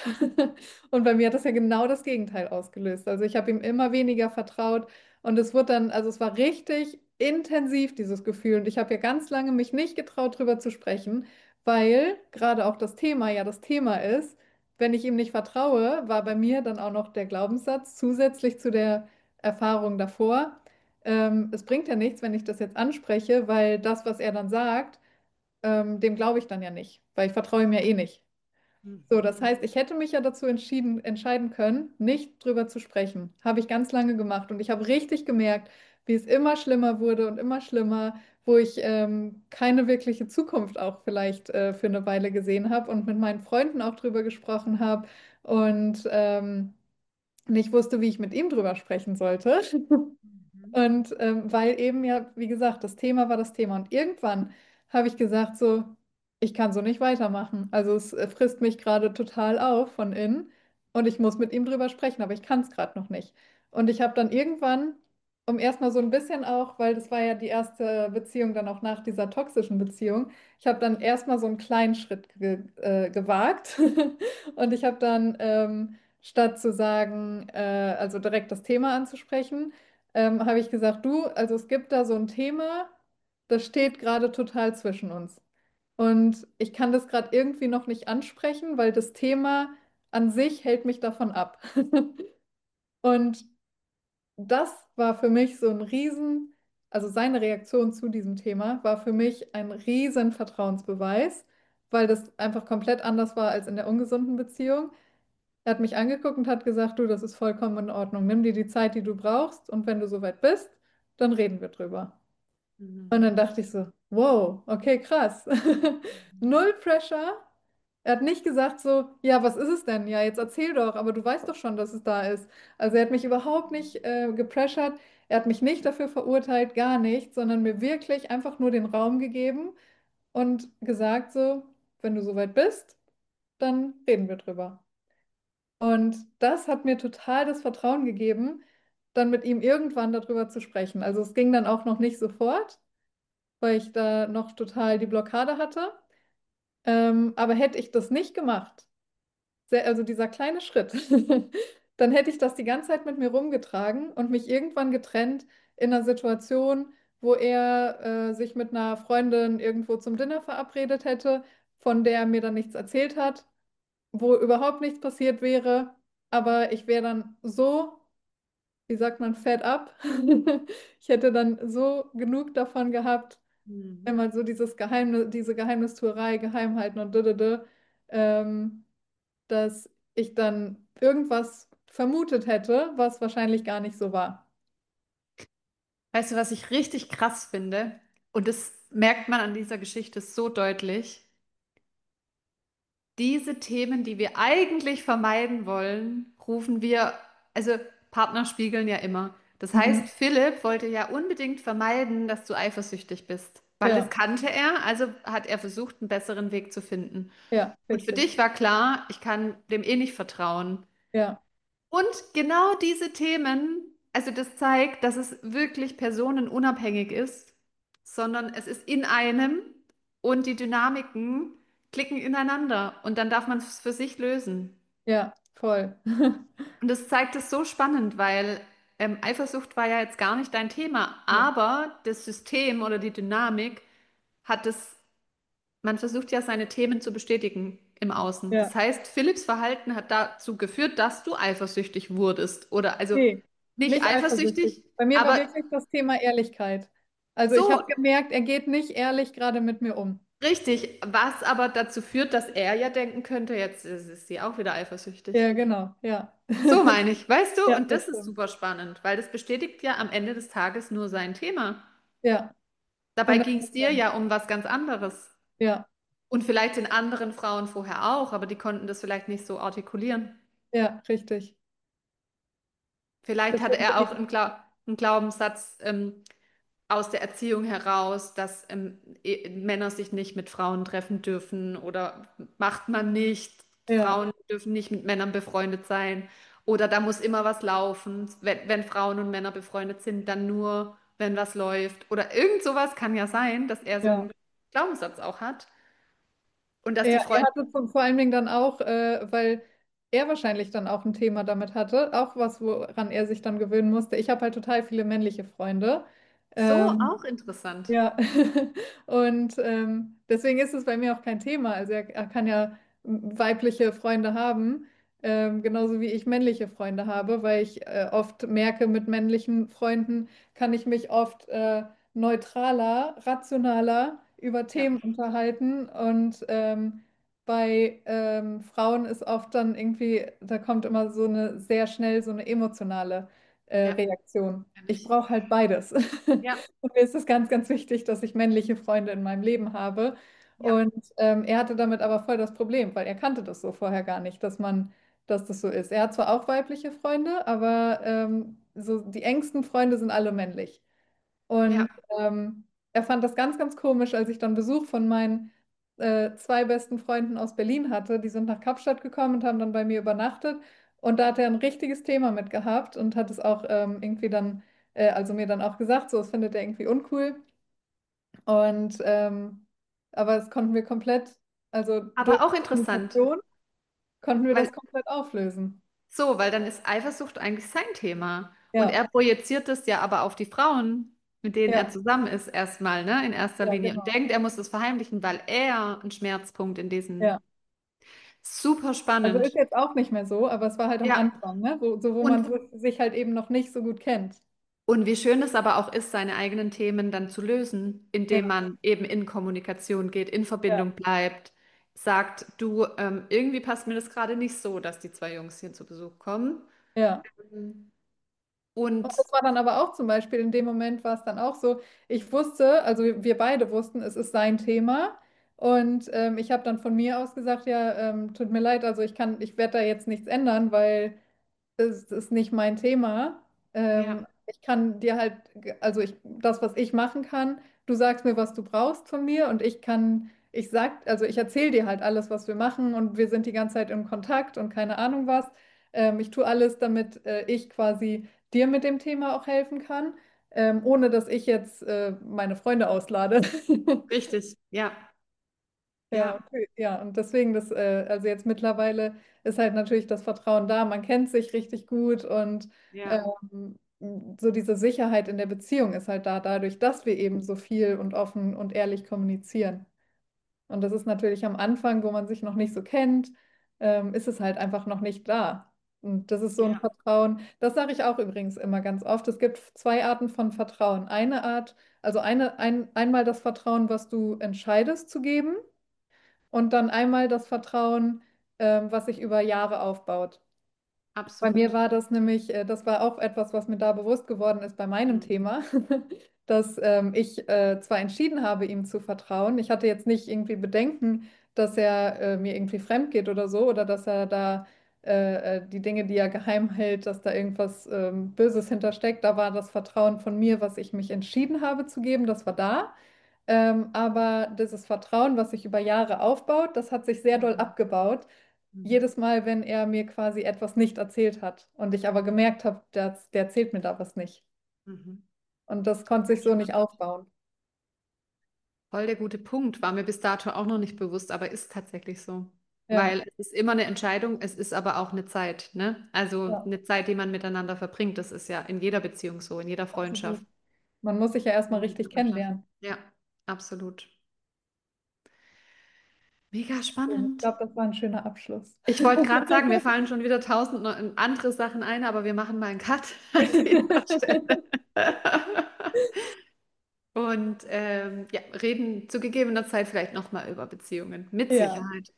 Und bei mir hat das ja genau das Gegenteil ausgelöst. Also ich habe ihm immer weniger vertraut und es wurde dann, also es war richtig intensiv, dieses Gefühl. Und ich habe ja ganz lange mich nicht getraut, drüber zu sprechen, weil gerade auch das Thema ja das Thema ist. Wenn ich ihm nicht vertraue, war bei mir dann auch noch der Glaubenssatz zusätzlich zu der Erfahrung davor. Ähm, es bringt ja nichts, wenn ich das jetzt anspreche, weil das, was er dann sagt, ähm, dem glaube ich dann ja nicht, weil ich vertraue ihm ja eh nicht. So, das Mhm. heißt, ich hätte mich ja dazu entschieden, entscheiden können, nicht drüber zu sprechen. Habe ich ganz lange gemacht und ich habe richtig gemerkt, wie es immer schlimmer wurde und immer schlimmer, wo ich ähm, keine wirkliche Zukunft auch vielleicht äh, für eine Weile gesehen habe und mit meinen Freunden auch drüber gesprochen habe und ähm, nicht wusste, wie ich mit ihm drüber sprechen sollte. Mhm. Und ähm, weil eben ja, wie gesagt, das Thema war das Thema. Und irgendwann habe ich gesagt, so, ich kann so nicht weitermachen. Also es äh, frisst mich gerade total auf von innen und ich muss mit ihm drüber sprechen, aber ich kann es gerade noch nicht. Und ich habe dann irgendwann, um erstmal so ein bisschen auch, weil das war ja die erste Beziehung dann auch nach dieser toxischen Beziehung, ich habe dann erstmal so einen kleinen Schritt ge äh, gewagt und ich habe dann, ähm, statt zu sagen, äh, also direkt das Thema anzusprechen, ähm, habe ich gesagt, du, also es gibt da so ein Thema, das steht gerade total zwischen uns. Und ich kann das gerade irgendwie noch nicht ansprechen, weil das Thema an sich hält mich davon ab. Und das war für mich so ein Riesen, also seine Reaktion zu diesem Thema war für mich ein riesen Vertrauensbeweis, weil das einfach komplett anders war als in der ungesunden Beziehung. Er hat mich angeguckt und hat gesagt, du, das ist vollkommen in Ordnung. Nimm dir die Zeit, die du brauchst und wenn du soweit bist, dann reden wir drüber. Mhm. Und dann dachte ich so, wow, okay, krass. Mhm. Null Pressure. Er hat nicht gesagt so, ja, was ist es denn? Ja, jetzt erzähl doch, aber du weißt doch schon, dass es da ist. Also er hat mich überhaupt nicht äh, gepressured. Er hat mich nicht dafür verurteilt, gar nicht, sondern mir wirklich einfach nur den Raum gegeben und gesagt so, wenn du soweit bist, dann reden wir drüber. Und das hat mir total das Vertrauen gegeben, dann mit ihm irgendwann darüber zu sprechen. Also es ging dann auch noch nicht sofort. weil ich da noch total die Blockade hatte. Ähm, aber hätte ich das nicht gemacht, sehr, also dieser kleine Schritt, dann hätte ich das die ganze Zeit mit mir rumgetragen und mich irgendwann getrennt in einer Situation, wo er äh, sich mit einer Freundin irgendwo zum Dinner verabredet hätte, von der er mir dann nichts erzählt hat, wo überhaupt nichts passiert wäre. Aber ich wäre dann so, wie sagt man, fed up. Ich hätte dann so genug davon gehabt, Mhm. immer so dieses Geheimnis, diese Geheimnistuerei, Geheimhalten und dödödö, ähm, dass ich dann irgendwas vermutet hätte, was wahrscheinlich gar nicht so war. Weißt du, was ich richtig krass finde? Und das merkt man an dieser Geschichte so deutlich. Diese Themen, die wir eigentlich vermeiden wollen, rufen wir, also Partner spiegeln ja immer. Das heißt, Mhm. Philipp wollte ja unbedingt vermeiden, dass du eifersüchtig bist, weil das Ja, kannte er, also hat er versucht, einen besseren Weg zu finden. ja, Und für richtig. dich war klar, ich kann dem eh nicht vertrauen. Ja, Und genau diese Themen, also das zeigt, dass es wirklich personenunabhängig ist, sondern es ist in einem und die Dynamiken klicken ineinander und dann darf man es für sich lösen. ja, voll. Und das zeigt es so spannend, weil ähm, Eifersucht war ja jetzt gar nicht dein Thema, Nee. aber das System oder die Dynamik hat es, man versucht ja seine Themen zu bestätigen im Außen. Das Ja, heißt, Philipps Verhalten hat dazu geführt, dass du eifersüchtig wurdest oder also nee, nicht nicht eifersüchtig. eifersüchtig, Bei mir war aber wirklich das Thema Ehrlichkeit. Also ich habe so gemerkt, er geht nicht ehrlich gerade mit mir um. richtig, was aber dazu führt, dass er ja denken könnte, jetzt ist ist sie auch wieder eifersüchtig. Ja, genau, ja. So meine ich, weißt du? Ja, Und das das ist stimmt. super spannend, weil das bestätigt ja am Ende des Tages nur sein Thema. Ja, Dabei hundert ging es dir Prozent. ja um was ganz anderes. Ja, Und vielleicht den anderen Frauen vorher auch, aber die konnten das vielleicht nicht so artikulieren. ja, richtig. Vielleicht hatte Deswegen er bin auch ich, einen, Glau einen Glaubenssatz ähm, aus der Erziehung heraus, dass ähm, eh- Männer sich nicht mit Frauen treffen dürfen oder macht man nicht. ja, Frauen dürfen nicht mit Männern befreundet sein. Oder da muss immer was laufen. Wenn, wenn Frauen und Männer befreundet sind, dann nur, wenn was läuft. Oder irgend sowas kann ja sein, dass er so ja. einen Glaubenssatz auch hat. Und dass die Er, er Freunde hatte vor vor allen Dingen dann auch, äh, weil er wahrscheinlich dann auch ein Thema damit hatte, auch was, woran er sich dann gewöhnen musste. Ich habe halt total viele männliche Freunde. so Ähm, auch interessant. ja, und ähm, deswegen ist es bei mir auch kein Thema. Also er, er kann ja weibliche Freunde haben, ähm, genauso wie ich männliche Freunde habe, weil ich äh, oft merke, mit männlichen Freunden kann ich mich oft äh, neutraler, rationaler über Ja, Themen unterhalten und ähm, bei ähm, Frauen ist oft dann irgendwie, da kommt immer so eine sehr schnell so eine emotionale äh, ja, Reaktion. kenn Ich ich. brauche halt beides. Ja, Und mir ist es ganz, ganz wichtig, dass ich männliche Freunde in meinem Leben habe. ja, Und ähm, er hatte damit aber voll das Problem, weil er kannte das so vorher gar nicht, dass man, dass das so ist. Er hat zwar auch weibliche Freunde, aber ähm, so die engsten Freunde sind alle männlich. ja. Und ähm, er fand das ganz, ganz komisch, als ich dann Besuch von meinen äh, zwei besten Freunden aus Berlin hatte. Die sind nach Kapstadt gekommen und haben dann bei mir übernachtet. Und da hat er ein richtiges Thema mit gehabt und hat es auch ähm, irgendwie dann, äh, also mir dann auch gesagt, so, das findet er irgendwie uncool. Und ähm, aber das konnten wir komplett, also durch Aber auch interessant, Kommunikation konnten wir weil das komplett auflösen. so, weil dann ist Eifersucht eigentlich sein Thema. Und Ja, er projiziert es ja aber auf die Frauen, mit denen er ja, zusammen ist, erstmal, ne, in erster ja, Linie und genau. denkt, er muss das verheimlichen, weil er einen Schmerzpunkt in Ja. diesem super Also ist spannend. jetzt auch nicht mehr so, aber es war halt am Ja, Anfang, ne? Wo, so wo man und, so, sich halt eben noch nicht so gut kennt. und wie schön es aber auch ist, seine eigenen Themen dann zu lösen, indem Ja, man eben in Kommunikation geht, in ja, Verbindung bleibt, sagt, du, ähm, irgendwie passt mir das gerade nicht so, dass die zwei Jungs hier zu Besuch kommen. ja. Und Und das war dann aber auch zum Beispiel in dem Moment war es dann auch so, ich wusste, also wir beide wussten, es ist sein Thema. Und ähm, ich habe dann von mir aus gesagt, ja, ähm, tut mir leid, also ich kann, ich werde da jetzt nichts ändern, weil es ist nicht mein Thema. ja, Ähm, ich kann dir halt, also ich, das, was ich machen kann, du sagst mir, was du brauchst von mir und ich kann, ich sag, also ich erzähle dir halt alles, was wir machen und wir sind die ganze Zeit im Kontakt und keine Ahnung was. Ähm, ich tue alles, damit äh, ich quasi dir mit dem Thema auch helfen kann. ähm, ohne dass ich jetzt äh, meine Freunde auslade. Richtig, ja, Ja, ja, okay. Ja, und deswegen das, äh, also jetzt mittlerweile ist halt natürlich das Vertrauen da, man kennt sich richtig gut und ja, ähm, so diese Sicherheit in der Beziehung ist halt da, dadurch, dass wir eben so viel und offen und ehrlich kommunizieren. Und das ist natürlich am Anfang, wo man sich noch nicht so kennt, ähm, ist es halt einfach noch nicht da. Und das ist so ein ja, Vertrauen, das sage ich auch übrigens immer ganz oft. Es gibt zwei Arten von Vertrauen. Eine Art, also eine, ein, einmal das Vertrauen, was du entscheidest zu geben. Und dann einmal das Vertrauen, ähm, was sich über Jahre aufbaut. Bei mir absolut. war das nämlich, äh, das war auch etwas, was mir da bewusst geworden ist bei meinem Mhm. Thema, dass ähm, ich äh, zwar entschieden habe, ihm zu vertrauen. Ich hatte jetzt nicht irgendwie Bedenken, dass er äh, mir irgendwie fremd geht oder so, oder dass er da äh, äh, die Dinge, die er geheim hält, dass da irgendwas ähm, Böses hintersteckt. Da war das Vertrauen von mir, was ich mich entschieden habe zu geben, das war da. Ähm, aber dieses Vertrauen, was sich über Jahre aufbaut, das hat sich sehr doll Mhm. abgebaut. Mhm. Jedes Mal, wenn er mir quasi etwas nicht erzählt hat und ich aber gemerkt habe, der, der erzählt mir da was nicht. Mhm. Und das konnte sich so nicht Spannend. aufbauen. Voll der gute Punkt, war mir bis dato auch noch nicht bewusst, aber ist tatsächlich so. Ja, Weil es ist immer eine Entscheidung, es ist aber auch eine Zeit, ne? Also ja, eine Zeit, die man miteinander verbringt. Das ist ja in jeder Beziehung so, in jeder absolut. Freundschaft. Man muss sich ja erstmal In jeder richtig Partnerschaft. kennenlernen. Ja, absolut. Mega Schön. Ich spannend. glaube, das war ein schöner Abschluss. Ich wollte gerade sagen, mir fallen schon wieder tausend neu- andere Sachen ein, aber wir machen mal einen Cut an dieser Stelle. Und ähm, ja, reden zu gegebener Zeit vielleicht nochmal über Beziehungen. Mit Ja. Sicherheit.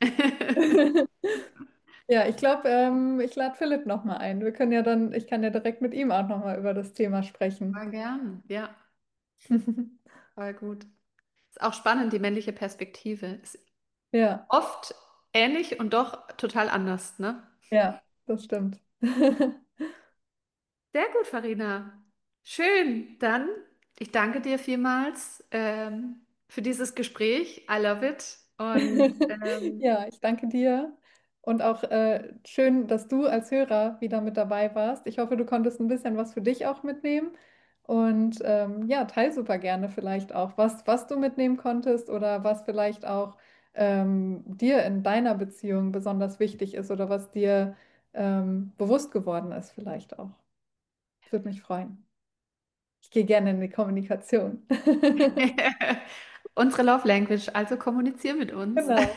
Ja, ich glaube, ähm, ich lade Philipp nochmal ein. Wir können ja dann, ich kann ja direkt mit ihm auch nochmal über das Thema sprechen. Voll gern. Ja, voll gut. Ist auch spannend, die männliche Perspektive. Ist Ja, oft ähnlich und doch total anders, ne? ja, das stimmt. Sehr gut, Farina. Schön. Dann, ich danke dir vielmals ähm, für dieses Gespräch. I love it. Und ähm, Ja, ich danke dir und auch äh, schön, dass du als Hörer wieder mit dabei warst. Ich hoffe, du konntest ein bisschen was für dich auch mitnehmen und ähm, ja, teil super gerne vielleicht auch, was, was du mitnehmen konntest oder was vielleicht auch ähm, dir in deiner Beziehung besonders wichtig ist oder was dir ähm, bewusst geworden ist vielleicht auch. Das würde mich freuen. Ich gehe gerne in die Kommunikation. unsere Love Language, also kommunizier mit uns. Genau.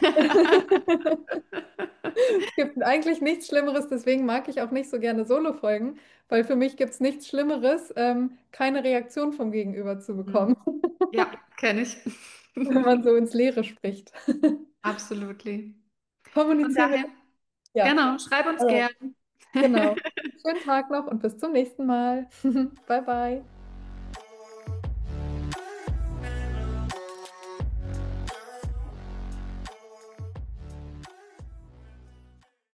Es gibt eigentlich nichts Schlimmeres, deswegen mag ich auch nicht so gerne Solo-Folgen, weil für mich gibt es nichts Schlimmeres, ähm, keine Reaktion vom Gegenüber zu bekommen, Hm. Ja, kenne ich. wenn man so ins Leere spricht. Absolutely. Von Kommunizieren mit, daher, ja, genau, schreib uns alright, gern. genau. Schönen Tag noch und bis zum nächsten Mal. Bye bye.